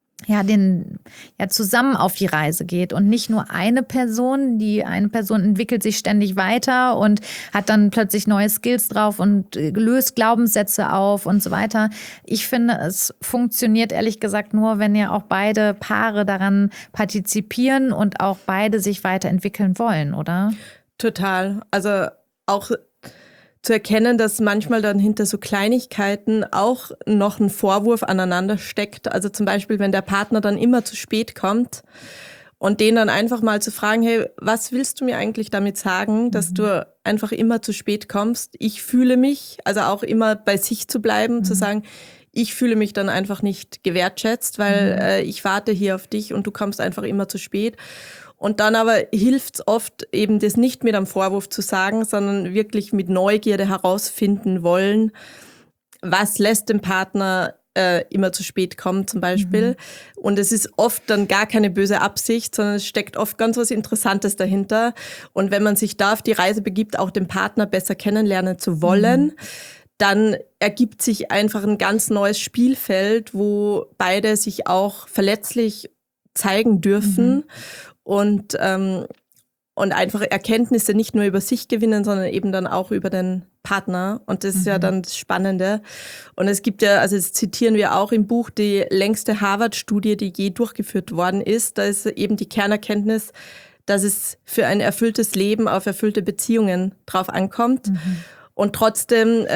zusammen auf die Reise geht und nicht nur eine Person entwickelt sich ständig weiter und hat dann plötzlich neue Skills drauf und löst Glaubenssätze auf und so weiter. Ich finde, es funktioniert ehrlich gesagt nur, wenn ja auch beide Paare daran partizipieren und auch beide sich weiterentwickeln wollen, oder? Total. Also auch zu erkennen, dass manchmal dann hinter so Kleinigkeiten auch noch ein Vorwurf aneinander steckt. Also zum Beispiel, wenn der Partner dann immer zu spät kommt und den dann einfach mal zu fragen, hey, was willst du mir eigentlich damit sagen, dass du einfach immer zu spät kommst? Ich fühle mich, also auch immer bei sich zu bleiben, zu sagen, ich fühle mich dann einfach nicht gewertschätzt, weil ich warte hier auf dich und du kommst einfach immer zu spät. Und dann aber hilft es oft eben, das nicht mit einem Vorwurf zu sagen, sondern wirklich mit Neugierde herausfinden wollen, was lässt den Partner immer zu spät kommen zum Beispiel. Und es ist oft dann gar keine böse Absicht, sondern es steckt oft ganz was Interessantes dahinter. Und wenn man sich da auf die Reise begibt, auch den Partner besser kennenlernen zu wollen, dann ergibt sich einfach ein ganz neues Spielfeld, wo beide sich auch verletzlich zeigen dürfen. Und einfach Erkenntnisse nicht nur über sich gewinnen, sondern eben dann auch über den Partner. Und das ist ja dann das Spannende. Und es gibt ja, also das zitieren wir auch im Buch, die längste Harvard-Studie, die je durchgeführt worden ist. Da ist eben die Kernerkenntnis, dass es für ein erfülltes Leben auf erfüllte Beziehungen drauf ankommt. Und trotzdem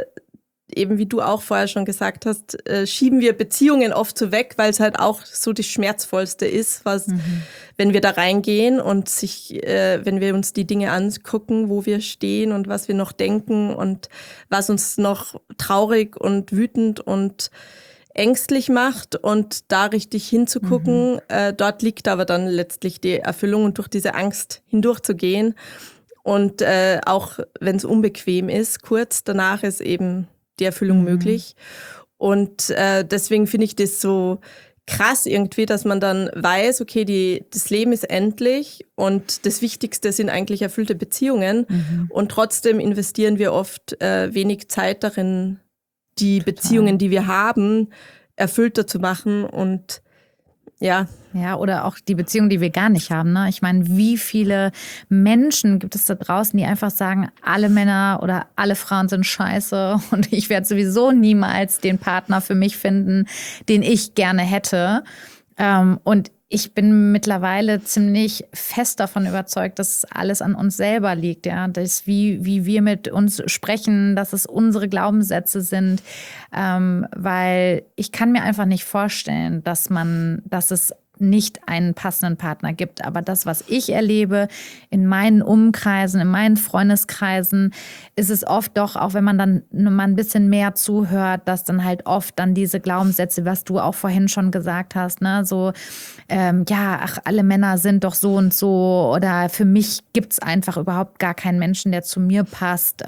eben wie du auch vorher schon gesagt hast, schieben wir Beziehungen oft so weg, weil es halt auch so das Schmerzvollste ist, was, wenn wir da reingehen und wenn wir uns die Dinge angucken, wo wir stehen und was wir noch denken und was uns noch traurig und wütend und ängstlich macht und da richtig hinzugucken, dort liegt aber dann letztlich die Erfüllung und durch diese Angst hindurchzugehen. Und auch wenn es unbequem ist, kurz danach ist eben die Erfüllung möglich. Und deswegen finde ich das so krass irgendwie, dass man dann weiß, okay, das Leben ist endlich und das Wichtigste sind eigentlich erfüllte Beziehungen. Und trotzdem investieren wir oft wenig Zeit darin, die Beziehungen, die wir haben, erfüllter zu machen und ja. Ja, oder auch die Beziehung, die wir gar nicht haben. Ne? Ich meine, wie viele Menschen gibt es da draußen, die einfach sagen, alle Männer oder alle Frauen sind scheiße und ich werde sowieso niemals den Partner für mich finden, den ich gerne hätte. Und ich bin mittlerweile ziemlich fest davon überzeugt, dass alles an uns selber liegt, ja, dass wie wir mit uns sprechen, dass es unsere Glaubenssätze sind, weil ich kann mir einfach nicht vorstellen, dass es nicht einen passenden Partner gibt. Aber das, was ich erlebe in meinen Umkreisen, in meinen Freundeskreisen, ist es oft doch, auch wenn man dann mal ein bisschen mehr zuhört, dass dann halt oft dann diese Glaubenssätze, was du auch vorhin schon gesagt hast, ne, so, alle Männer sind doch so und so oder für mich gibt's einfach überhaupt gar keinen Menschen, der zu mir passt.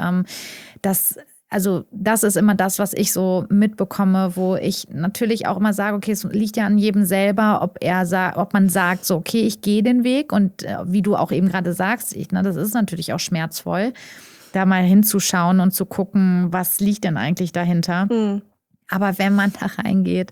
Das ist immer das, was ich so mitbekomme, wo ich natürlich auch immer sage, okay, es liegt ja an jedem selber, ob man sagt, so, okay, ich gehe den Weg und wie du auch eben gerade sagst, das ist natürlich auch schmerzvoll, da mal hinzuschauen und zu gucken, was liegt denn eigentlich dahinter. Aber wenn man da reingeht,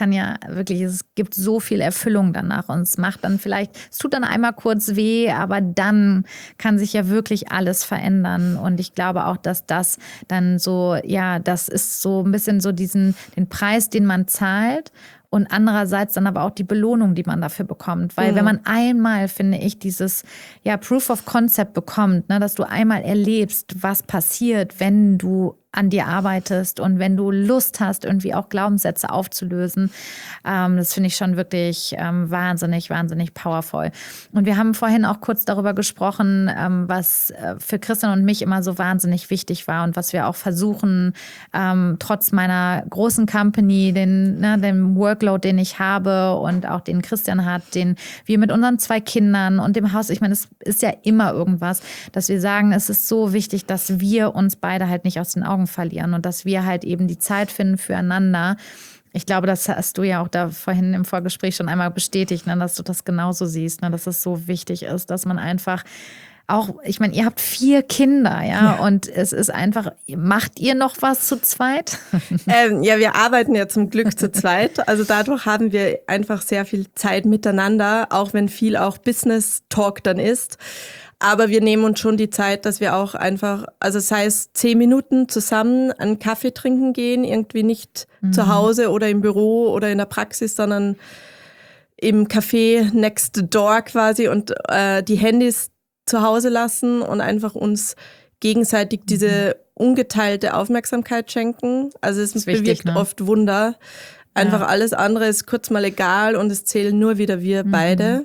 es gibt so viel Erfüllung danach und es tut dann einmal kurz weh, aber dann kann sich ja wirklich alles verändern. Und ich glaube auch, dass das dann so, ja, das ist so ein bisschen so den Preis, den man zahlt. Und andererseits dann aber auch die Belohnung, die man dafür bekommt. Weil wenn man einmal, finde ich, dieses Proof of Concept bekommt, ne, dass du einmal erlebst, was passiert, wenn du an dir arbeitest und wenn du Lust hast, irgendwie auch Glaubenssätze aufzulösen, das finde ich schon wirklich wahnsinnig, wahnsinnig powerful. Und wir haben vorhin auch kurz darüber gesprochen, was für Christian und mich immer so wahnsinnig wichtig war und was wir auch versuchen, trotz meiner großen Company, dem Workload, den ich habe und auch den Christian hat, den wir mit unseren 2 Kindern und dem Haus, ich meine, es ist ja immer irgendwas, dass wir sagen, es ist so wichtig, dass wir uns beide halt nicht aus den Augen verlieren und dass wir halt eben die Zeit finden füreinander. Ich glaube, das hast du ja auch da vorhin im Vorgespräch schon einmal bestätigt, ne, dass du das genauso siehst, ne, dass es so wichtig ist, dass man einfach auch, ich meine, ihr habt 4 Kinder, ja, und es ist einfach, macht ihr noch was zu zweit? Wir arbeiten ja zum Glück zu zweit, also dadurch haben wir einfach sehr viel Zeit miteinander, auch wenn viel auch Business Talk dann ist. Aber wir nehmen uns schon die Zeit, dass wir auch einfach, also sei es 10 Minuten zusammen einen Kaffee trinken gehen, irgendwie nicht zu Hause oder im Büro oder in der Praxis, sondern im Café next door quasi und die Handys zu Hause lassen und einfach uns gegenseitig diese ungeteilte Aufmerksamkeit schenken. Also es bewirkt oft Wunder. Einfach alles andere ist kurz mal egal und es zählen nur wieder wir beide.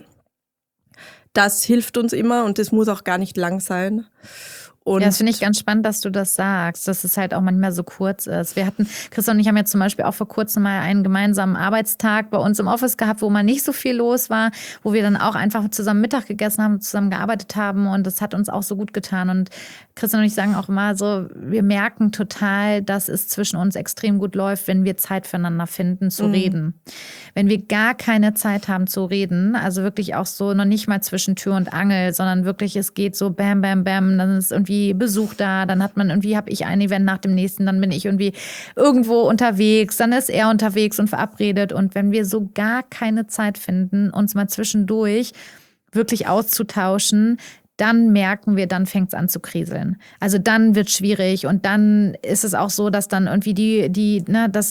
Das hilft uns immer und das muss auch gar nicht lang sein. Und das finde ich ganz spannend, dass du das sagst, dass es halt auch manchmal so kurz ist. Christian und ich haben ja zum Beispiel auch vor kurzem mal einen gemeinsamen Arbeitstag bei uns im Office gehabt, wo mal nicht so viel los war, wo wir dann auch einfach zusammen Mittag gegessen haben, zusammen gearbeitet haben und das hat uns auch so gut getan. Und Christian und ich sagen auch immer so, wir merken total, dass es zwischen uns extrem gut läuft, wenn wir Zeit füreinander finden, zu reden. Wenn wir gar keine Zeit haben zu reden, also wirklich auch so noch nicht mal zwischen Tür und Angel, sondern wirklich es geht so bam, bam, bam, dann ist irgendwie Besuch da, dann habe ich ein Event nach dem nächsten, dann bin ich irgendwie irgendwo unterwegs, dann ist er unterwegs und verabredet und wenn wir so gar keine Zeit finden, uns mal zwischendurch wirklich auszutauschen, dann merken wir, dann fängt es an zu kriseln. Also dann wird es schwierig und dann ist es auch so, dass dann irgendwie die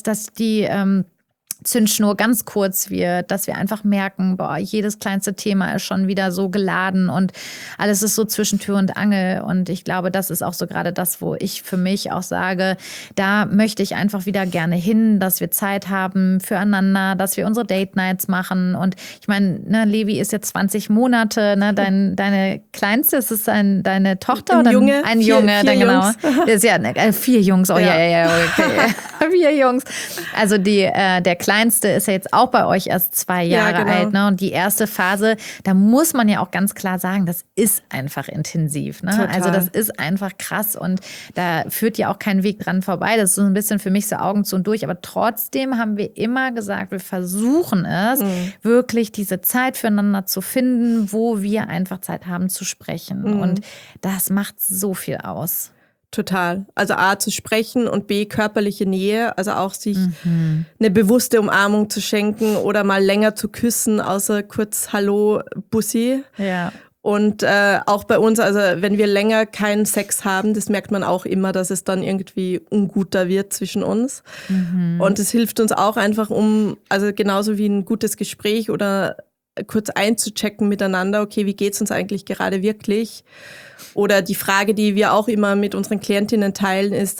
Zündschnur ganz kurz wird, dass wir einfach merken, jedes kleinste Thema ist schon wieder so geladen und alles ist so zwischen Tür und Angel. Und ich glaube, das ist auch so gerade das, wo ich für mich auch sage, da möchte ich einfach wieder gerne hin, dass wir Zeit haben füreinander, dass wir unsere Date Nights machen. Und ich meine, ne, Levi ist jetzt 20 Monate, ne, deine Kleinste, ist es deine Tochter? Ein Junge. Ein Junge, vier genau. Jungs. Das ist ja 4 Jungs, okay. 4 Jungs. Also der Kleinste Kleinste ist ja jetzt auch bei euch erst 2 Jahre alt, ne? Und die erste Phase, da muss man ja auch ganz klar sagen, das ist einfach intensiv, ne? Total. Also das ist einfach krass und da führt ja auch kein Weg dran vorbei. Das ist so ein bisschen für mich so Augen zu und durch. Aber trotzdem haben wir immer gesagt, wir versuchen es, wirklich diese Zeit füreinander zu finden, wo wir einfach Zeit haben zu sprechen. Und das macht so viel aus. Total. Also A, zu sprechen und B, körperliche Nähe. Also auch sich eine bewusste Umarmung zu schenken oder mal länger zu küssen, außer kurz Hallo, Bussi. Ja. Und auch bei uns, also wenn wir länger keinen Sex haben, das merkt man auch immer, dass es dann irgendwie unguter wird zwischen uns. Und es hilft uns auch einfach, also genauso wie ein gutes Gespräch oder kurz einzuchecken miteinander, okay, wie geht's uns eigentlich gerade wirklich? Oder die Frage, die wir auch immer mit unseren Klientinnen teilen, ist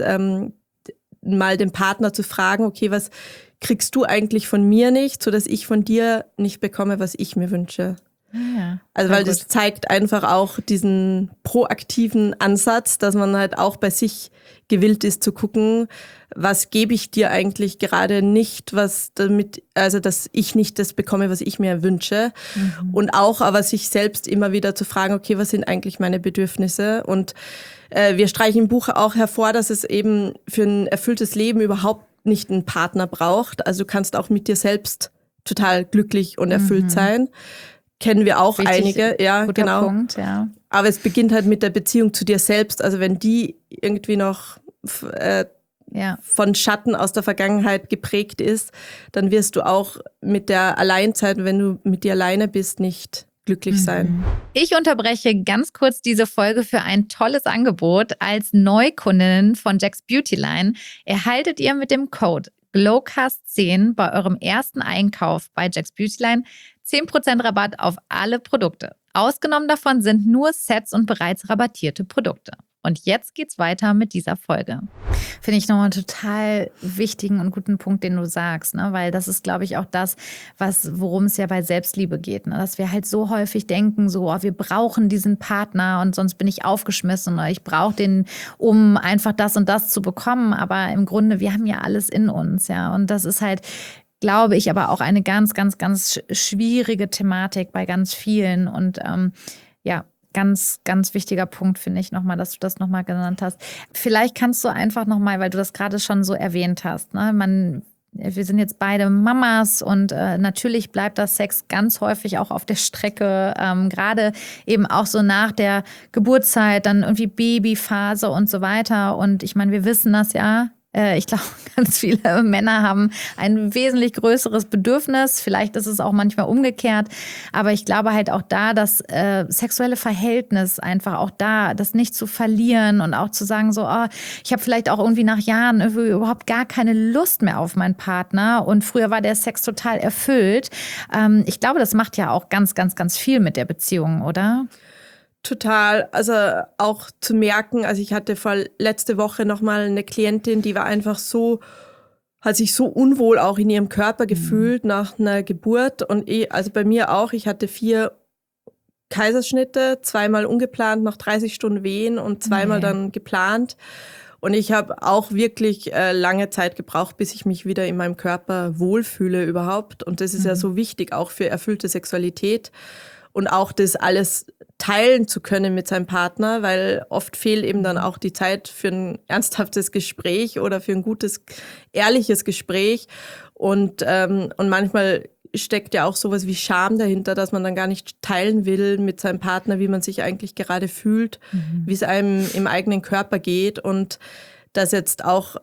mal den Partner zu fragen, okay, was kriegst du eigentlich von mir nicht, sodass ich von dir nicht bekomme, was ich mir wünsche? Ja, also weil das zeigt einfach auch diesen proaktiven Ansatz, dass man halt auch bei sich gewillt ist zu gucken, was gebe ich dir eigentlich gerade nicht, also dass ich nicht das bekomme, was ich mir wünsche. Und auch aber sich selbst immer wieder zu fragen, okay, was sind eigentlich meine Bedürfnisse? Und wir streichen im Buch auch hervor, dass es eben für ein erfülltes Leben überhaupt nicht einen Partner braucht. Also du kannst auch mit dir selbst total glücklich und erfüllt sein. Kennen wir auch einige, ja, genau. Punkt, ja. Aber es beginnt halt mit der Beziehung zu dir selbst. Also wenn die irgendwie noch von Schatten aus der Vergangenheit geprägt ist, dann wirst du auch mit der Alleinzeit, wenn du mit dir alleine bist, nicht glücklich sein. Ich unterbreche ganz kurz diese Folge für ein tolles Angebot. Als Neukundin von Jack's Beauty Line erhaltet ihr mit dem Code GLOWCAST10 bei eurem ersten Einkauf bei Jack's Beauty Line 10% Rabatt auf alle Produkte. Ausgenommen davon sind nur Sets und bereits rabattierte Produkte. Und jetzt geht's weiter mit dieser Folge. Finde ich nochmal einen total wichtigen und guten Punkt, den du sagst, ne? Weil das ist, glaube ich, auch das, worum es ja bei Selbstliebe geht, ne? Dass wir halt so häufig denken, so, wir brauchen diesen Partner und sonst bin ich aufgeschmissen oder ich brauche den, um einfach das und das zu bekommen. Aber im Grunde, wir haben ja alles in uns, ja. Und das ist halt, glaube ich, aber auch eine ganz, ganz, ganz schwierige Thematik bei ganz vielen. Und ganz, ganz wichtiger Punkt, finde ich nochmal, dass du das nochmal genannt hast. Vielleicht kannst du einfach nochmal, weil du das gerade schon so erwähnt hast, ne? Wir sind jetzt beide Mamas und natürlich bleibt das Sex ganz häufig auch auf der Strecke, gerade eben auch so nach der Geburtszeit, dann irgendwie Babyphase und so weiter. Und ich meine, wir wissen das ja. Ich glaube, ganz viele Männer haben ein wesentlich größeres Bedürfnis. Vielleicht ist es auch manchmal umgekehrt. Aber ich glaube halt auch da, das sexuelle Verhältnis einfach auch da, das nicht zu verlieren und auch zu sagen, so, ich habe vielleicht auch irgendwie nach Jahren irgendwie überhaupt gar keine Lust mehr auf meinen Partner. Und früher war der Sex total erfüllt. Ich glaube, das macht ja auch ganz, ganz, ganz viel mit der Beziehung, oder? Total, also auch zu merken, also ich hatte letzte Woche nochmal eine Klientin, die war einfach hat sich so unwohl auch in ihrem Körper gefühlt nach einer Geburt und also bei mir auch, ich hatte 4 Kaiserschnitte, 2-mal ungeplant, nach 30 Stunden Wehen und 2-mal dann geplant. Und ich habe auch wirklich lange Zeit gebraucht, bis ich mich wieder in meinem Körper wohlfühle überhaupt. Und das ist ja so wichtig, auch für erfüllte Sexualität. Und auch das alles teilen zu können mit seinem Partner, weil oft fehlt eben dann auch die Zeit für ein ernsthaftes Gespräch oder für ein gutes, ehrliches Gespräch. Und manchmal steckt ja auch sowas wie Scham dahinter, dass man dann gar nicht teilen will mit seinem Partner, wie man sich eigentlich gerade fühlt, wie es einem im eigenen Körper geht. Und dass jetzt auch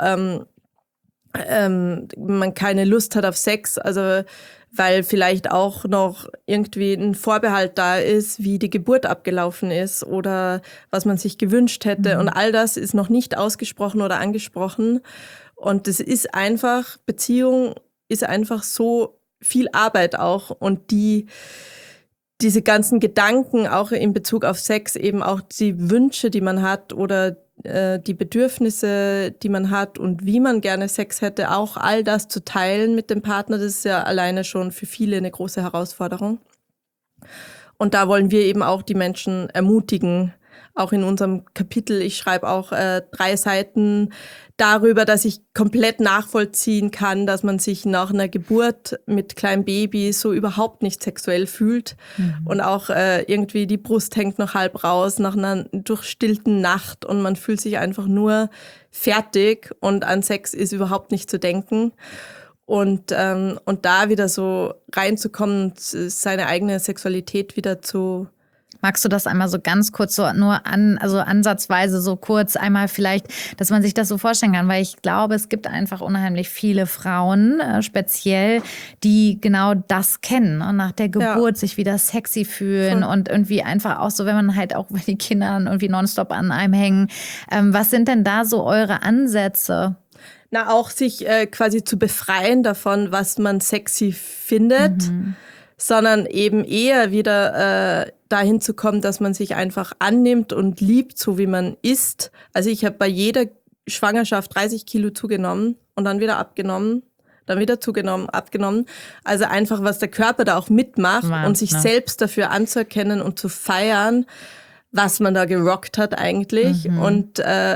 man keine Lust hat auf Sex, also weil vielleicht auch noch irgendwie ein Vorbehalt da ist, wie die Geburt abgelaufen ist oder was man sich gewünscht hätte. Und all das ist noch nicht ausgesprochen oder angesprochen. Und das ist einfach, Beziehung ist einfach so viel Arbeit auch. Und diese ganzen Gedanken auch in Bezug auf Sex, eben auch die Wünsche, die man hat oder die Bedürfnisse, die man hat und wie man gerne Sex hätte, auch all das zu teilen mit dem Partner, das ist ja alleine schon für viele eine große Herausforderung. Und da wollen wir eben auch die Menschen ermutigen, auch in unserem Kapitel, ich schreibe auch 3 Seiten darüber, dass ich komplett nachvollziehen kann, dass man sich nach einer Geburt mit kleinem Baby so überhaupt nicht sexuell fühlt und auch irgendwie die Brust hängt noch halb raus nach einer durchstillten Nacht und man fühlt sich einfach nur fertig und an Sex ist überhaupt nicht zu denken. Und da wieder so reinzukommen, seine eigene Sexualität wieder zu... Magst du das einmal so ganz kurz so also ansatzweise so kurz einmal vielleicht, dass man sich das so vorstellen kann, weil ich glaube, es gibt einfach unheimlich viele Frauen, speziell, die genau das kennen und nach der Geburt sich wieder sexy fühlen und irgendwie einfach auch so, wenn man halt auch, wenn die Kinder dann irgendwie nonstop an einem hängen. Was sind denn da so eure Ansätze? Na, auch sich quasi zu befreien davon, was man sexy findet, sondern eben eher wieder dahin zu kommen, dass man sich einfach annimmt und liebt, so wie man ist. Also ich habe bei jeder Schwangerschaft 30 Kilo zugenommen und dann wieder abgenommen, dann wieder zugenommen, abgenommen. Also einfach, was der Körper da auch mitmacht und sich selbst dafür anzuerkennen und zu feiern, was man da gerockt hat eigentlich und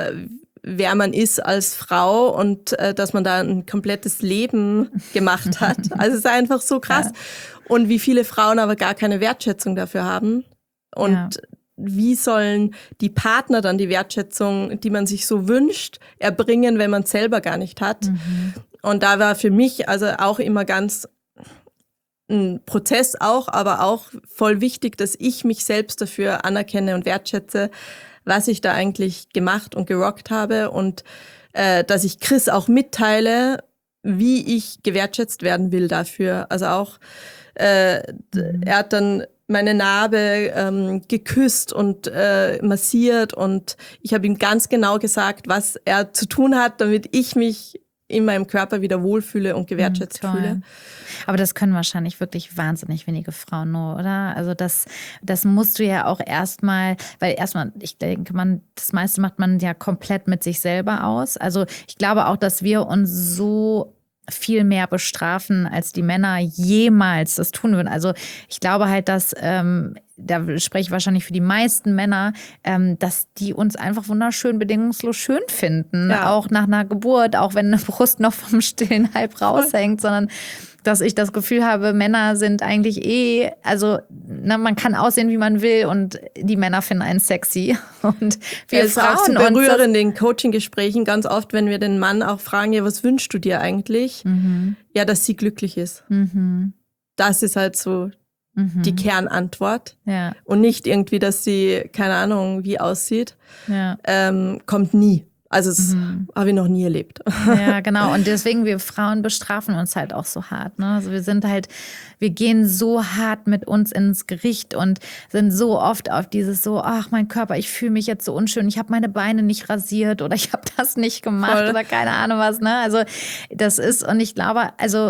wer man ist als Frau und dass man da ein komplettes Leben gemacht hat. Also es ist einfach so krass. Ja. Und wie viele Frauen aber gar keine Wertschätzung dafür haben. Und wie sollen die Partner dann die Wertschätzung, die man sich so wünscht, erbringen, wenn man es selber gar nicht hat? Und da war für mich also auch immer ganz ein Prozess auch, aber auch voll wichtig, dass ich mich selbst dafür anerkenne und wertschätze, was ich da eigentlich gemacht und gerockt habe und dass ich Chris auch mitteile, wie ich gewertschätzt werden will dafür. Also auch, er hat dann meine Narbe geküsst und massiert und ich habe ihm ganz genau gesagt, was er zu tun hat, damit ich mich in meinem Körper wieder wohlfühle und gewertschätzt fühle. Aber das können wahrscheinlich wirklich wahnsinnig wenige Frauen nur, oder? Also das musst du ja auch erstmal, weil erstmal, ich denke, das meiste macht man ja komplett mit sich selber aus. Also ich glaube auch, dass wir uns so viel mehr bestrafen, als die Männer jemals das tun würden. Also ich glaube halt, dass, da spreche ich wahrscheinlich für die meisten Männer, dass die uns einfach wunderschön bedingungslos schön finden. Ja. Auch nach einer Geburt, auch wenn eine Brust noch vom Stillen halb raushängt, sondern dass ich das Gefühl habe, Männer sind eigentlich also man kann aussehen, wie man will und die Männer finden einen sexy. Und wir Frauen uns berühren in den Coaching-Gesprächen ganz oft, wenn wir den Mann auch fragen, ja, was wünschst du dir eigentlich? Ja, dass sie glücklich ist. Das ist halt so die Kernantwort. Ja. Und nicht irgendwie, dass sie, keine Ahnung, wie aussieht. Ja. Kommt nie. Also das habe ich noch nie erlebt. Ja, genau. Und deswegen, wir Frauen bestrafen uns halt auch so hart. Ne? Also wir gehen so hart mit uns ins Gericht und sind so oft auf dieses so, ach, mein Körper, ich fühle mich jetzt so unschön, ich habe meine Beine nicht rasiert oder ich habe das nicht gemacht oder keine Ahnung was. Ne? Also das ist, und ich glaube, also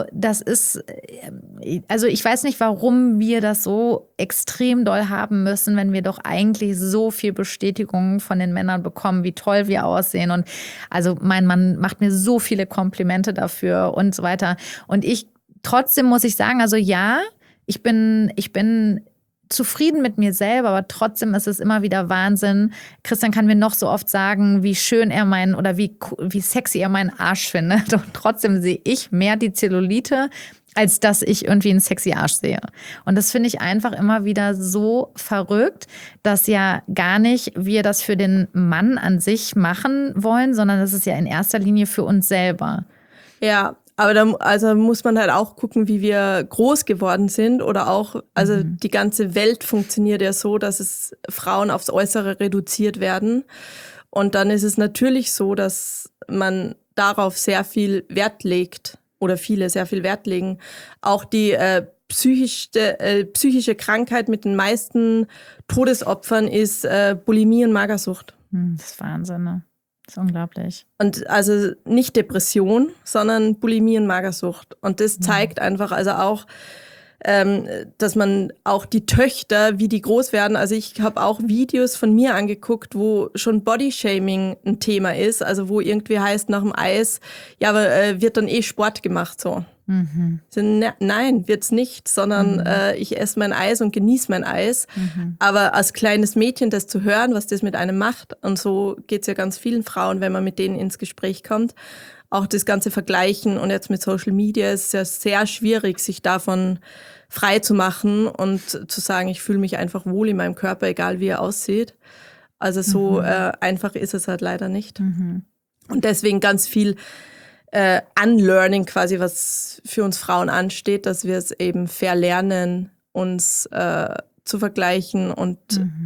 ich weiß nicht, warum wir das so extrem doll haben müssen, wenn wir doch eigentlich so viel Bestätigung von den Männern bekommen, wie toll wir aussehen. Und also mein Mann macht mir so viele Komplimente dafür und so weiter. Und trotzdem muss ich sagen, also ja, ich bin zufrieden mit mir selber, aber trotzdem ist es immer wieder Wahnsinn. Christian kann mir noch so oft sagen, wie schön er wie sexy er meinen Arsch findet. Und trotzdem sehe ich mehr die Zellulite, als dass ich irgendwie einen sexy Arsch sehe. Und das finde ich einfach immer wieder so verrückt, dass ja gar nicht wir das für den Mann an sich machen wollen, sondern das ist ja in erster Linie für uns selber. Ja, aber da muss man halt auch gucken, wie wir groß geworden sind oder auch, also die ganze Welt funktioniert ja so, dass es Frauen aufs Äußere reduziert werden. Und dann ist es natürlich so, dass man darauf sehr viel Wert legt. Oder viele sehr viel Wert legen. Auch die psychische Krankheit mit den meisten Todesopfern ist Bulimie und Magersucht. Das ist Wahnsinn, ne? Das ist unglaublich. Und also nicht Depression, sondern Bulimie und Magersucht. Und das zeigt einfach also auch, dass man auch die Töchter, wie die groß werden, also ich habe auch Videos von mir angeguckt, wo schon Bodyshaming ein Thema ist, also wo irgendwie heißt nach dem Eis, ja, aber wird dann Sport gemacht so. So, nein, wird's nicht, sondern ich esse mein Eis und genieße mein Eis. Aber als kleines Mädchen das zu hören, was das mit einem macht, und so geht's ja ganz vielen Frauen, wenn man mit denen ins Gespräch kommt, auch das ganze Vergleichen und jetzt mit Social Media ist es ja sehr schwierig, sich davon frei zu machen und zu sagen, ich fühle mich einfach wohl in meinem Körper, egal wie er aussieht. Also so einfach ist es halt leider nicht. Und deswegen ganz viel Unlearning quasi, was für uns Frauen ansteht, dass wir es eben verlernen, uns zu vergleichen und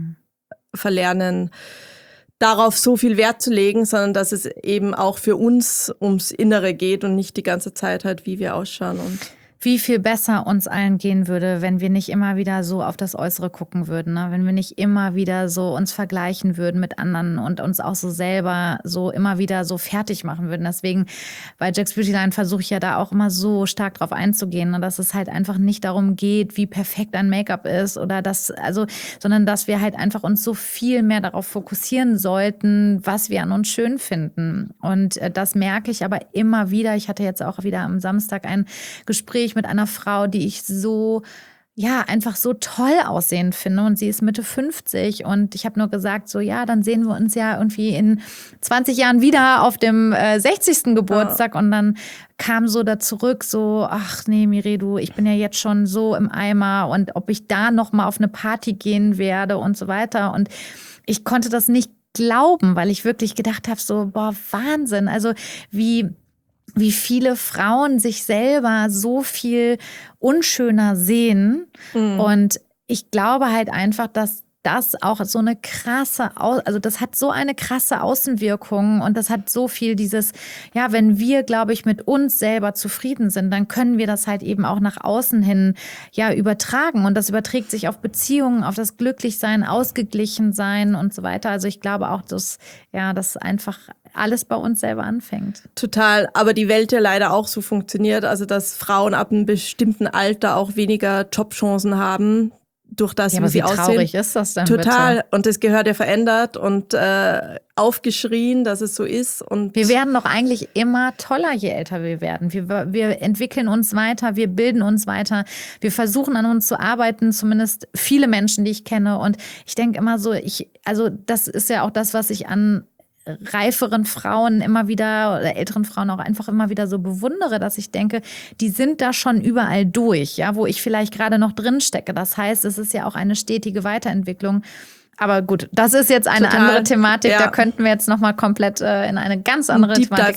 verlernen, darauf so viel Wert zu legen, sondern dass es eben auch für uns ums Innere geht und nicht die ganze Zeit halt, wie wir ausschauen. Und wie viel besser uns allen gehen würde, wenn wir nicht immer wieder so auf das Äußere gucken würden, ne? Wenn wir nicht immer wieder so uns vergleichen würden mit anderen und uns auch so selber so immer wieder so fertig machen würden. Deswegen bei Jack's Beautyline versuche ich ja da auch immer so stark drauf einzugehen, ne? Dass es halt einfach nicht darum geht, wie perfekt ein Make-up ist oder das, also, sondern dass wir halt einfach uns so viel mehr darauf fokussieren sollten, was wir an uns schön finden. Und das merke ich aber immer wieder. Ich hatte jetzt auch wieder am Samstag ein Gespräch mit einer Frau, die ich so, ja, einfach so toll aussehend finde. Und sie ist Mitte 50. Und ich habe nur gesagt, so, ja, dann sehen wir uns ja irgendwie in 20 Jahren wieder auf dem 60. Geburtstag. Und dann kam so da zurück, so, ach nee, Mireille, ich bin ja jetzt schon so im Eimer. Und ob ich da noch mal auf eine Party gehen werde und so weiter. Und ich konnte das nicht glauben, weil ich wirklich gedacht habe, so, boah, Wahnsinn. Also wie viele Frauen sich selber so viel unschöner sehen. Und ich glaube halt einfach, dass das auch so eine krasse, also das hat so eine krasse Außenwirkung und das hat so viel dieses, ja, wenn wir, glaube ich, mit uns selber zufrieden sind, dann können wir das halt eben auch nach außen hin, ja, übertragen und das überträgt sich auf Beziehungen, auf das Glücklichsein, Ausgeglichensein und so weiter. Also ich glaube auch, dass, ja, das einfach alles bei uns selber anfängt. Total, aber die Welt ja leider auch so funktioniert, also dass Frauen ab einem bestimmten Alter auch weniger Jobchancen haben, durch das, ja, wie sie aussehen. Wie traurig ist das denn? Total. Bitte? Und das gehört ja verändert und aufgeschrien, dass es so ist. Und wir werden doch eigentlich immer toller, je älter wir werden. Wir entwickeln uns weiter, wir bilden uns weiter, wir versuchen an uns zu arbeiten, zumindest viele Menschen, die ich kenne. Und ich denke immer so, also das ist ja auch das, was ich an reiferen Frauen immer wieder oder älteren Frauen auch einfach immer wieder so bewundere, dass ich denke, die sind da schon überall durch, ja, wo ich vielleicht gerade noch drin stecke. Das heißt, es ist ja auch eine stetige Weiterentwicklung. Aber gut, das ist jetzt eine andere Thematik. Ja. Da könnten wir jetzt noch mal komplett in eine ganz andere Thematik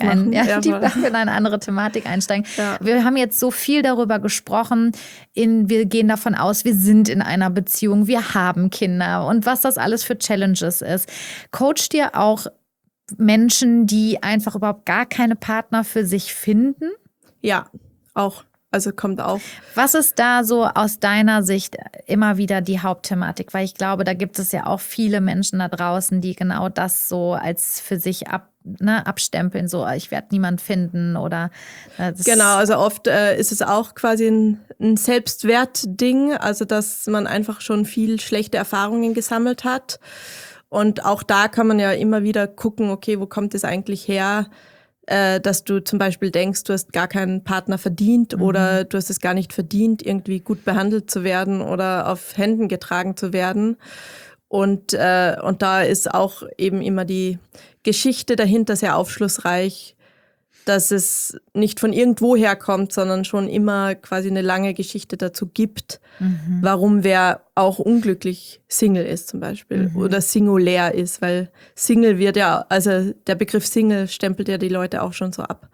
in eine andere Thematik einsteigen. Ja. Wir haben jetzt so viel darüber gesprochen. Wir gehen davon aus, wir sind in einer Beziehung, wir haben Kinder und was das alles für Challenges ist. Coacht ihr auch Menschen, die einfach überhaupt gar keine Partner für sich finden? Ja, auch. Also kommt auch. Was ist da so aus deiner Sicht immer wieder die Hauptthematik? Weil ich glaube, da gibt es ja auch viele Menschen da draußen, die genau das so als für sich abstempeln, so ich werde niemand finden oder genau, also oft ist es auch quasi ein Selbstwertding, also dass man einfach schon viel schlechte Erfahrungen gesammelt hat. Und auch da kann man ja immer wieder gucken, okay, wo kommt es eigentlich her, dass du zum Beispiel denkst, du hast gar keinen Partner verdient oder du hast es gar nicht verdient, irgendwie gut behandelt zu werden oder auf Händen getragen zu werden. Und da ist auch eben immer die Geschichte dahinter sehr aufschlussreich, dass es nicht von irgendwo herkommt, sondern schon immer quasi eine lange Geschichte dazu gibt, warum wer auch unglücklich Single ist zum Beispiel oder singulär ist, weil Single wird ja, also der Begriff Single stempelt ja die Leute auch schon so ab.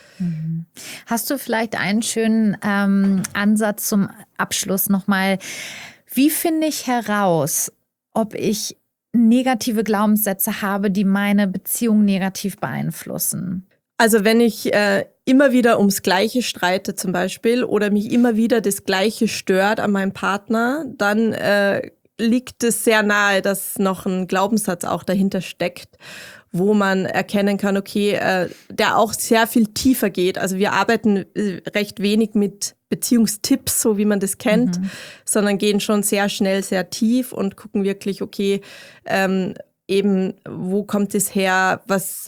Hast du vielleicht einen schönen Ansatz zum Abschluss nochmal? Wie finde ich heraus, ob ich negative Glaubenssätze habe, die meine Beziehung negativ beeinflussen? Also wenn ich immer wieder ums Gleiche streite zum Beispiel oder mich immer wieder das Gleiche stört an meinem Partner, dann liegt es sehr nahe, dass noch ein Glaubenssatz auch dahinter steckt, wo man erkennen kann, okay, der auch sehr viel tiefer geht. Also wir arbeiten recht wenig mit Beziehungstipps, so wie man das kennt, sondern gehen schon sehr schnell, sehr tief und gucken wirklich, okay, eben, wo kommt es her, was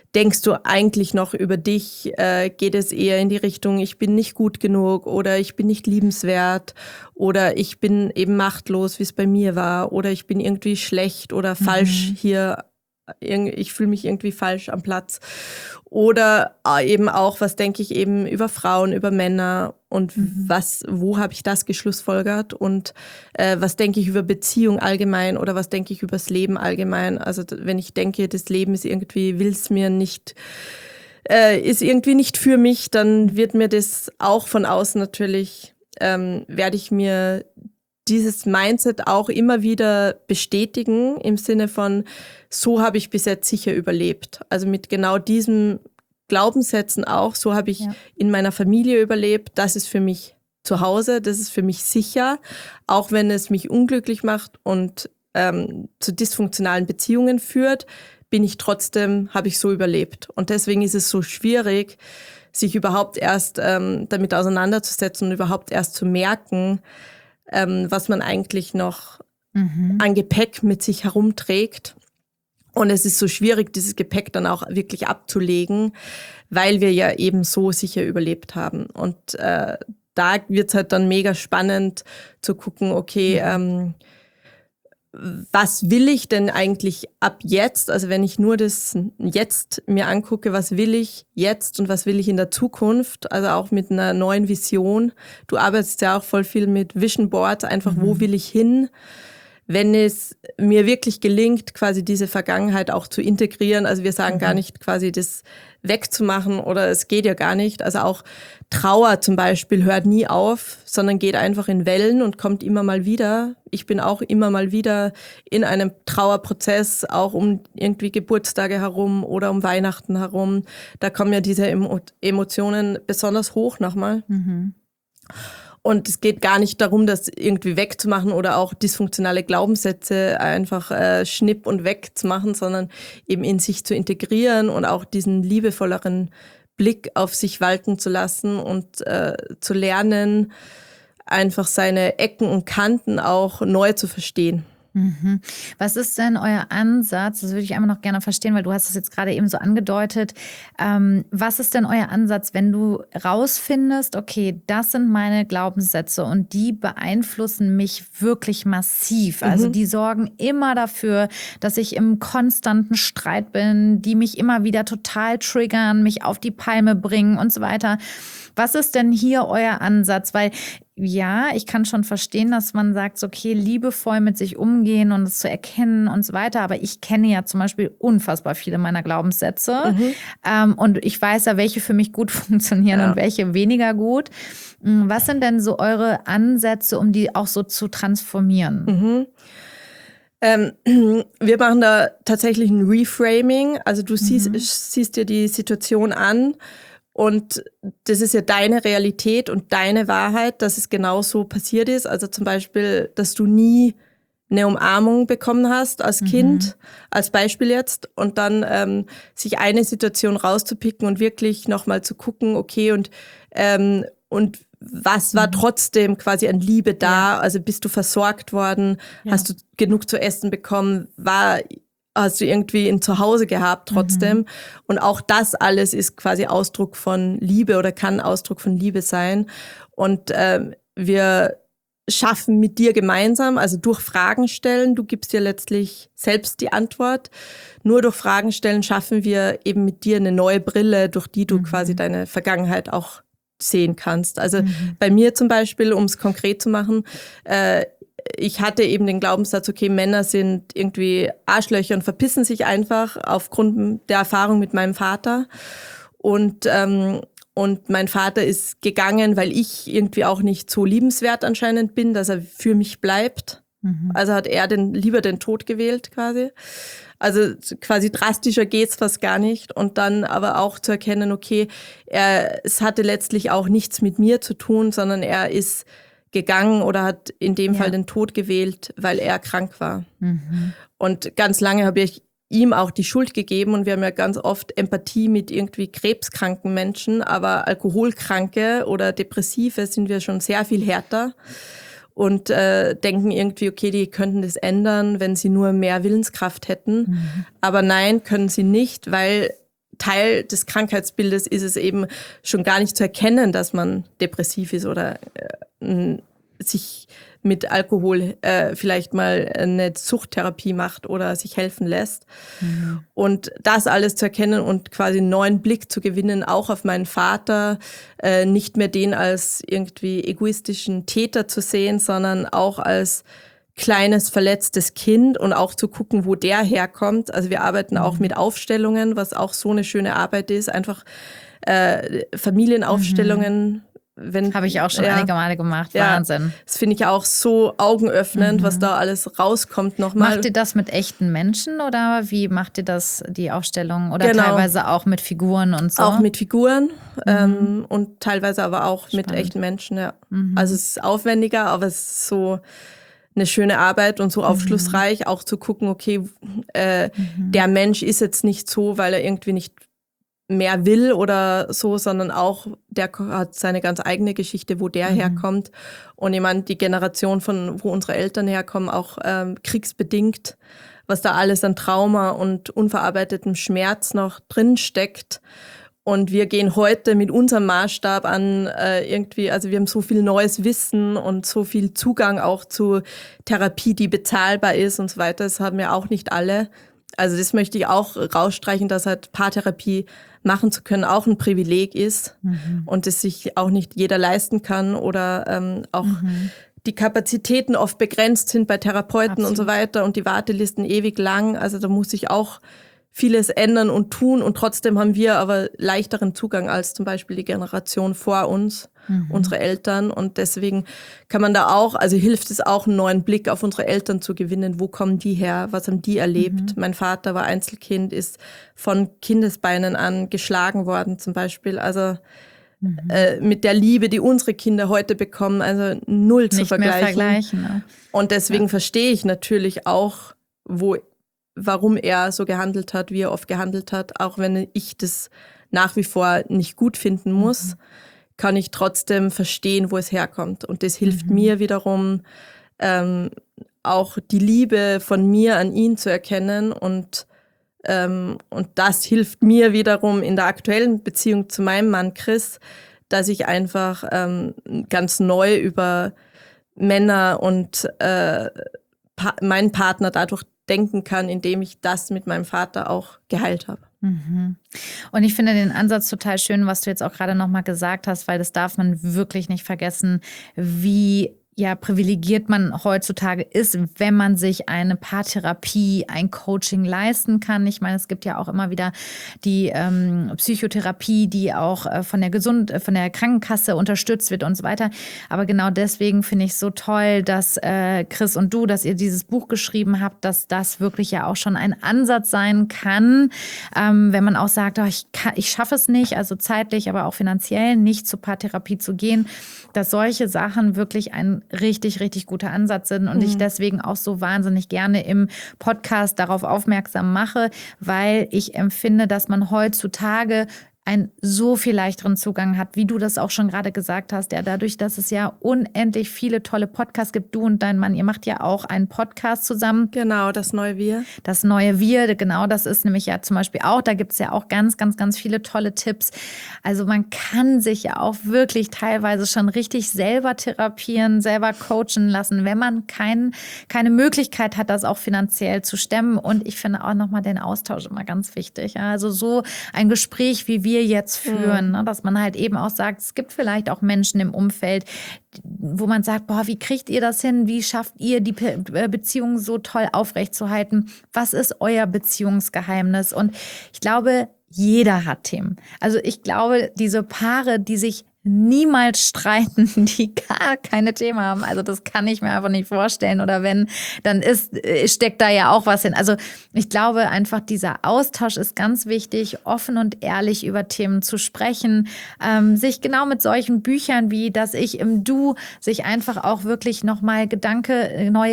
denkst du eigentlich noch über dich? Geht es eher in die Richtung, ich bin nicht gut genug oder ich bin nicht liebenswert oder ich bin eben machtlos, wie es bei mir war oder ich bin irgendwie schlecht oder falsch hier, ich fühle mich irgendwie falsch am Platz. Oder eben auch, was denke ich eben über Frauen, über Männer und wo habe ich das geschlussfolgert und was denke ich über Beziehung allgemein oder was denke ich über das Leben allgemein. Also wenn ich denke, das Leben ist irgendwie, ist irgendwie nicht für mich, dann wird mir das auch von außen natürlich, werde ich mir dieses Mindset auch immer wieder bestätigen im Sinne von, so habe ich bis jetzt sicher überlebt. Also mit genau diesen Glaubenssätzen auch, so habe ich in meiner Familie überlebt, das ist für mich zu Hause, das ist für mich sicher, auch wenn es mich unglücklich macht und zu dysfunktionalen Beziehungen führt, habe ich so überlebt. Und deswegen ist es so schwierig, sich überhaupt erst damit auseinanderzusetzen und überhaupt erst zu merken, was man eigentlich noch an Gepäck mit sich herumträgt. Und es ist so schwierig, dieses Gepäck dann auch wirklich abzulegen, weil wir ja eben so sicher überlebt haben. Und da wird es halt dann mega spannend zu gucken, okay, was will ich denn eigentlich ab jetzt? Also wenn ich nur das jetzt mir angucke, was will ich jetzt und was will ich in der Zukunft? Also auch mit einer neuen Vision. Du arbeitest ja auch voll viel mit Vision Boards, einfach wo will ich hin? Wenn es mir wirklich gelingt, quasi diese Vergangenheit auch zu integrieren, also wir sagen gar nicht quasi das wegzumachen oder es geht ja gar nicht. Also auch Trauer zum Beispiel hört nie auf, sondern geht einfach in Wellen und kommt immer mal wieder. Ich bin auch immer mal wieder in einem Trauerprozess, auch um irgendwie Geburtstage herum oder um Weihnachten herum. Da kommen ja diese Emotionen besonders hoch nochmal. Und es geht gar nicht darum, das irgendwie wegzumachen oder auch dysfunktionale Glaubenssätze einfach schnipp und wegzumachen, sondern eben in sich zu integrieren und auch diesen liebevolleren Blick auf sich walten zu lassen und zu lernen, einfach seine Ecken und Kanten auch neu zu verstehen. Was ist denn euer Ansatz? Das würde ich einmal noch gerne verstehen, weil du hast es jetzt gerade eben so angedeutet. Was ist denn euer Ansatz, wenn du rausfindest, okay, das sind meine Glaubenssätze und die beeinflussen mich wirklich massiv. Also die sorgen immer dafür, dass ich im konstanten Streit bin, die mich immer wieder total triggern, mich auf die Palme bringen und so weiter. Was ist denn hier euer Ansatz? Weil ja, ich kann schon verstehen, dass man sagt, okay, liebevoll mit sich umgehen und es zu erkennen und so weiter. Aber ich kenne ja zum Beispiel unfassbar viele meiner Glaubenssätze. Und ich weiß ja, welche für mich gut funktionieren und welche weniger gut. Was sind denn so eure Ansätze, um die auch so zu transformieren? Wir machen da tatsächlich ein Reframing. Also du siehst dir die Situation an. Und das ist ja deine Realität und deine Wahrheit, dass es genau so passiert ist. Also zum Beispiel, dass du nie eine Umarmung bekommen hast als Kind, als Beispiel jetzt. Und dann sich eine Situation rauszupicken und wirklich nochmal zu gucken, okay, und was war trotzdem quasi an Liebe da? Also bist du versorgt worden? Hast du genug zu essen bekommen? Hast du irgendwie ein Zuhause gehabt trotzdem. Und auch das alles ist quasi Ausdruck von Liebe oder kann Ausdruck von Liebe sein. Und wir schaffen mit dir gemeinsam, also durch Fragen stellen, du gibst dir letztlich selbst die Antwort, nur durch Fragen stellen schaffen wir eben mit dir eine neue Brille, durch die du quasi deine Vergangenheit auch sehen kannst. Also bei mir zum Beispiel, um es konkret zu machen, ich hatte eben den Glaubenssatz, okay, Männer sind irgendwie Arschlöcher und verpissen sich einfach aufgrund der Erfahrung mit meinem Vater. Und mein Vater ist gegangen, weil ich irgendwie auch nicht so liebenswert anscheinend bin, dass er für mich bleibt. Also hat er lieber den Tod gewählt quasi. Also quasi drastischer geht's fast gar nicht. Und dann aber auch zu erkennen, okay, es hatte letztlich auch nichts mit mir zu tun, sondern er ist gegangen oder hat in dem Fall den Tod gewählt, weil er krank war. Und ganz lange habe ich ihm auch die Schuld gegeben und wir haben ja ganz oft Empathie mit irgendwie krebskranken Menschen, aber Alkoholkranke oder Depressive sind wir schon sehr viel härter und denken irgendwie, okay, die könnten das ändern, wenn sie nur mehr Willenskraft hätten. Aber nein, können sie nicht, weil Teil des Krankheitsbildes ist es eben schon gar nicht zu erkennen, dass man depressiv ist oder sich mit Alkohol vielleicht mal eine Suchttherapie macht oder sich helfen lässt. Mhm. Und das alles zu erkennen und quasi einen neuen Blick zu gewinnen, auch auf meinen Vater, nicht mehr den als irgendwie egoistischen Täter zu sehen, sondern auch als kleines, verletztes Kind und auch zu gucken, wo der herkommt. Also wir arbeiten auch mit Aufstellungen, was auch so eine schöne Arbeit ist, einfach Familienaufstellungen. Habe ich auch schon einige Male gemacht. Wahnsinn. Das finde ich auch so augenöffnend, was da alles rauskommt nochmal. Macht ihr das mit echten Menschen oder wie macht ihr das, die Aufstellung? Oder teilweise auch mit Figuren und so? Auch mit Figuren und teilweise aber auch mit echten Menschen, ja. Also es ist aufwendiger, aber es ist so eine schöne Arbeit und so aufschlussreich, auch zu gucken, okay, der Mensch ist jetzt nicht so, weil er irgendwie nicht mehr will oder so, sondern auch, der hat seine ganz eigene Geschichte, wo der herkommt. Und ich meine, die Generation von, wo unsere Eltern herkommen, auch kriegsbedingt, was da alles an Trauma und unverarbeitetem Schmerz noch drin steckt. Und wir gehen heute mit unserem Maßstab an irgendwie, also wir haben so viel neues Wissen und so viel Zugang auch zu Therapie, die bezahlbar ist und so weiter. Das haben ja auch nicht alle. Also das möchte ich auch rausstreichen, dass halt Paartherapie machen zu können auch ein Privileg ist und es sich auch nicht jeder leisten kann oder auch die Kapazitäten oft begrenzt sind bei Therapeuten und so weiter und die Wartelisten ewig lang. Also da muss sich auch vieles ändern und tun und trotzdem haben wir aber leichteren Zugang als zum Beispiel die Generation vor uns, unsere Eltern und deswegen kann man da auch, also hilft es auch, einen neuen Blick auf unsere Eltern zu gewinnen. Wo kommen die her? Was haben die erlebt? Mein Vater war Einzelkind, ist von Kindesbeinen an geschlagen worden zum Beispiel, also mit der Liebe, die unsere Kinder heute bekommen, also null zu vergleichen. Nicht mehr vergleichen, ne? Und deswegen verstehe ich natürlich auch, warum er so gehandelt hat, wie er oft gehandelt hat. Auch wenn ich das nach wie vor nicht gut finden muss, kann ich trotzdem verstehen, wo es herkommt. Und das hilft mir wiederum, auch die Liebe von mir an ihn zu erkennen. Und das hilft mir wiederum in der aktuellen Beziehung zu meinem Mann Chris, dass ich einfach ganz neu über Männer und meinen Partner dadurch denken kann, indem ich das mit meinem Vater auch geheilt habe. Und ich finde den Ansatz total schön, was du jetzt auch gerade nochmal gesagt hast, weil das darf man wirklich nicht vergessen, wie privilegiert man heutzutage ist, wenn man sich eine Paartherapie, ein Coaching leisten kann. Ich meine, es gibt ja auch immer wieder die Psychotherapie, die auch von der Krankenkasse unterstützt wird und so weiter. Aber genau deswegen finde ich es so toll, dass Chris und du, dass ihr dieses Buch geschrieben habt, dass das wirklich ja auch schon ein Ansatz sein kann, wenn man auch sagt, ich schaffe es nicht, also zeitlich, aber auch finanziell nicht zur Paartherapie zu gehen, dass solche Sachen wirklich ein richtig, richtig guter Ansatz sind und ich deswegen auch so wahnsinnig gerne im Podcast darauf aufmerksam mache, weil ich empfinde, dass man heutzutage einen so viel leichteren Zugang hat, wie du das auch schon gerade gesagt hast. Ja, dadurch, dass es ja unendlich viele tolle Podcasts gibt. Du und dein Mann, ihr macht ja auch einen Podcast zusammen. Genau, das neue Wir. Das neue Wir, genau, das ist nämlich ja zum Beispiel auch, da gibt es ja auch ganz, ganz, ganz viele tolle Tipps. Also man kann sich ja auch wirklich teilweise schon richtig selber therapieren, selber coachen lassen, wenn man keine Möglichkeit hat, das auch finanziell zu stemmen. Und ich finde auch nochmal den Austausch immer ganz wichtig. Ja, also so ein Gespräch, wie wir jetzt führen, ne, dass man halt eben auch sagt, es gibt vielleicht auch Menschen im Umfeld, wo man sagt, boah, wie kriegt ihr das hin? Wie schafft ihr die Beziehung so toll aufrechtzuerhalten? Was ist euer Beziehungsgeheimnis? Und ich glaube, jeder hat Themen. Also ich glaube, diese Paare, die sich niemals streiten, die gar keine Themen haben. Also das kann ich mir einfach nicht vorstellen. Oder wenn, dann steckt da ja auch was hin. Also ich glaube einfach, dieser Austausch ist ganz wichtig, offen und ehrlich über Themen zu sprechen, sich genau mit solchen Büchern wie das Ich im Du, sich einfach auch wirklich nochmal neue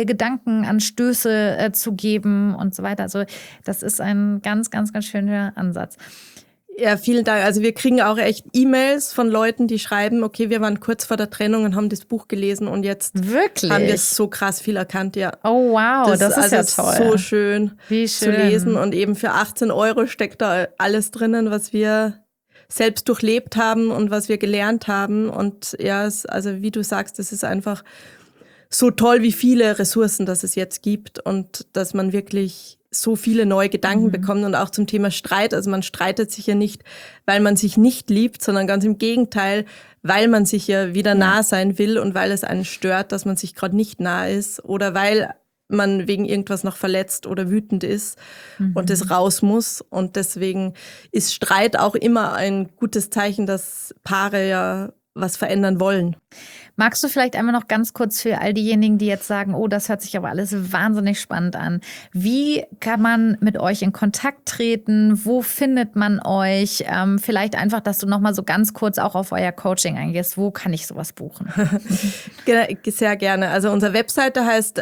Gedankenanstöße zu geben und so weiter. Also das ist ein ganz, ganz, ganz schöner Ansatz. Ja, vielen Dank. Also wir kriegen auch echt E-Mails von Leuten, die schreiben, okay, wir waren kurz vor der Trennung und haben das Buch gelesen und jetzt haben wir so krass viel erkannt, ja. Oh wow, das ist ja toll. So schön, zu lesen und eben für 18 € steckt da alles drinnen, was wir selbst durchlebt haben und was wir gelernt haben und ja, also wie du sagst, das ist einfach so toll, wie viele Ressourcen das es jetzt gibt und dass man wirklich so viele neue Gedanken bekommt und auch zum Thema Streit. Also man streitet sich ja nicht, weil man sich nicht liebt, sondern ganz im Gegenteil, weil man sich ja wieder nah sein will und weil es einen stört, dass man sich gerade nicht nah ist oder weil man wegen irgendwas noch verletzt oder wütend ist und es raus muss. Und deswegen ist Streit auch immer ein gutes Zeichen, dass Paare ja was verändern wollen. Magst du vielleicht einmal noch ganz kurz für all diejenigen, die jetzt sagen, oh, das hört sich aber alles wahnsinnig spannend an. Wie kann man mit euch in Kontakt treten? Wo findet man euch? Vielleicht einfach, dass du noch mal so ganz kurz auch auf euer Coaching eingehst. Wo kann ich sowas buchen? Sehr gerne. Also unsere Webseite heißt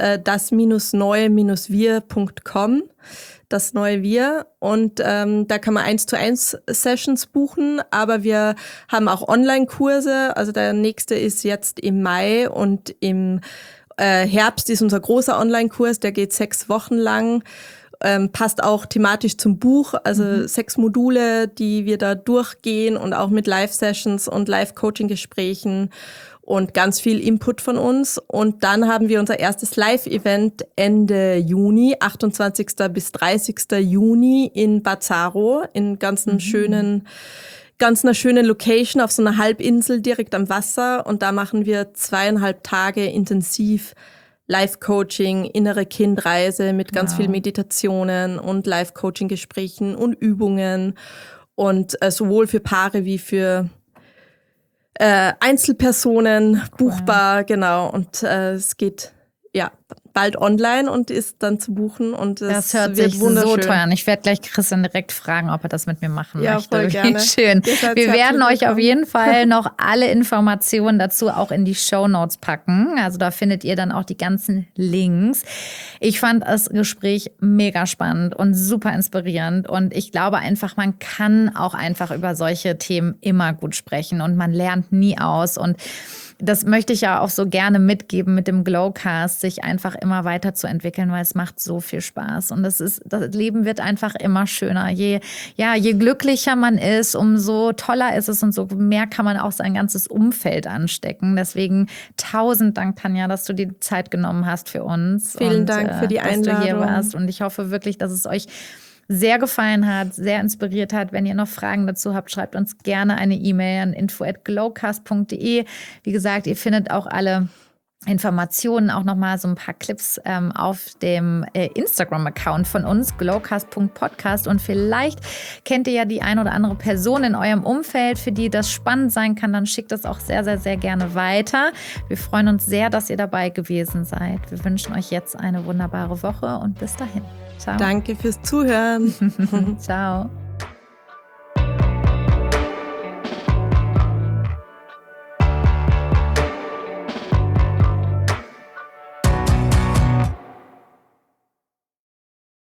das-neue-wir.com. Das neue Wir und da kann man 1:1 Sessions buchen, aber wir haben auch Online-Kurse, also der nächste ist jetzt im Mai und im Herbst ist unser großer Online-Kurs, der geht 6 Wochen lang, passt auch thematisch zum Buch, also 6 Module, die wir da durchgehen und auch mit Live-Sessions und Live-Coaching-Gesprächen und ganz viel Input von uns. Und dann haben wir unser erstes Live-Event Ende Juni, 28. bis 30. Juni in Bazzaro, in ganz einer schönen Location auf so einer Halbinsel direkt am Wasser. Und da machen wir 2,5 Tage intensiv Live-Coaching, innere Kindreise mit ganz viel Meditationen und Live-Coaching-Gesprächen und Übungen. Und sowohl für Paare wie für Einzelpersonen, buchbar, genau. Und es geht bald online und ist dann zu buchen. Und das hört sich so toll an. Ich werde gleich Christian direkt fragen, ob er das mit mir machen möchte. Voll gerne. Schön. Wir werden euch auf jeden Fall noch alle Informationen dazu auch in die Shownotes packen. Also da findet ihr dann auch die ganzen Links. Ich fand das Gespräch mega spannend und super inspirierend. Und ich glaube einfach, man kann auch einfach über solche Themen immer gut sprechen und man lernt nie aus. Und das möchte ich ja auch so gerne mitgeben mit dem Glowcast, sich einfach immer weiterzuentwickeln, weil es macht so viel Spaß. Und das Leben wird einfach immer schöner. Je glücklicher man ist, umso toller ist es und so mehr kann man auch sein ganzes Umfeld anstecken. Deswegen 1000 Dank, Tanja, dass du die Zeit genommen hast für uns. Vielen Dank für die Einladung. Dass du hier warst. Und ich hoffe wirklich, dass es euch sehr gefallen hat, sehr inspiriert hat. Wenn ihr noch Fragen dazu habt, schreibt uns gerne eine E-Mail an info@glowcast.de. Wie gesagt, ihr findet auch alle Informationen, auch nochmal so ein paar Clips auf dem Instagram-Account von uns, glowcast.podcast. Und vielleicht kennt ihr ja die ein oder andere Person in eurem Umfeld, für die das spannend sein kann. Dann schickt das auch sehr, sehr, sehr gerne weiter. Wir freuen uns sehr, dass ihr dabei gewesen seid. Wir wünschen euch jetzt eine wunderbare Woche und bis dahin. Ciao. Danke fürs Zuhören. Ciao.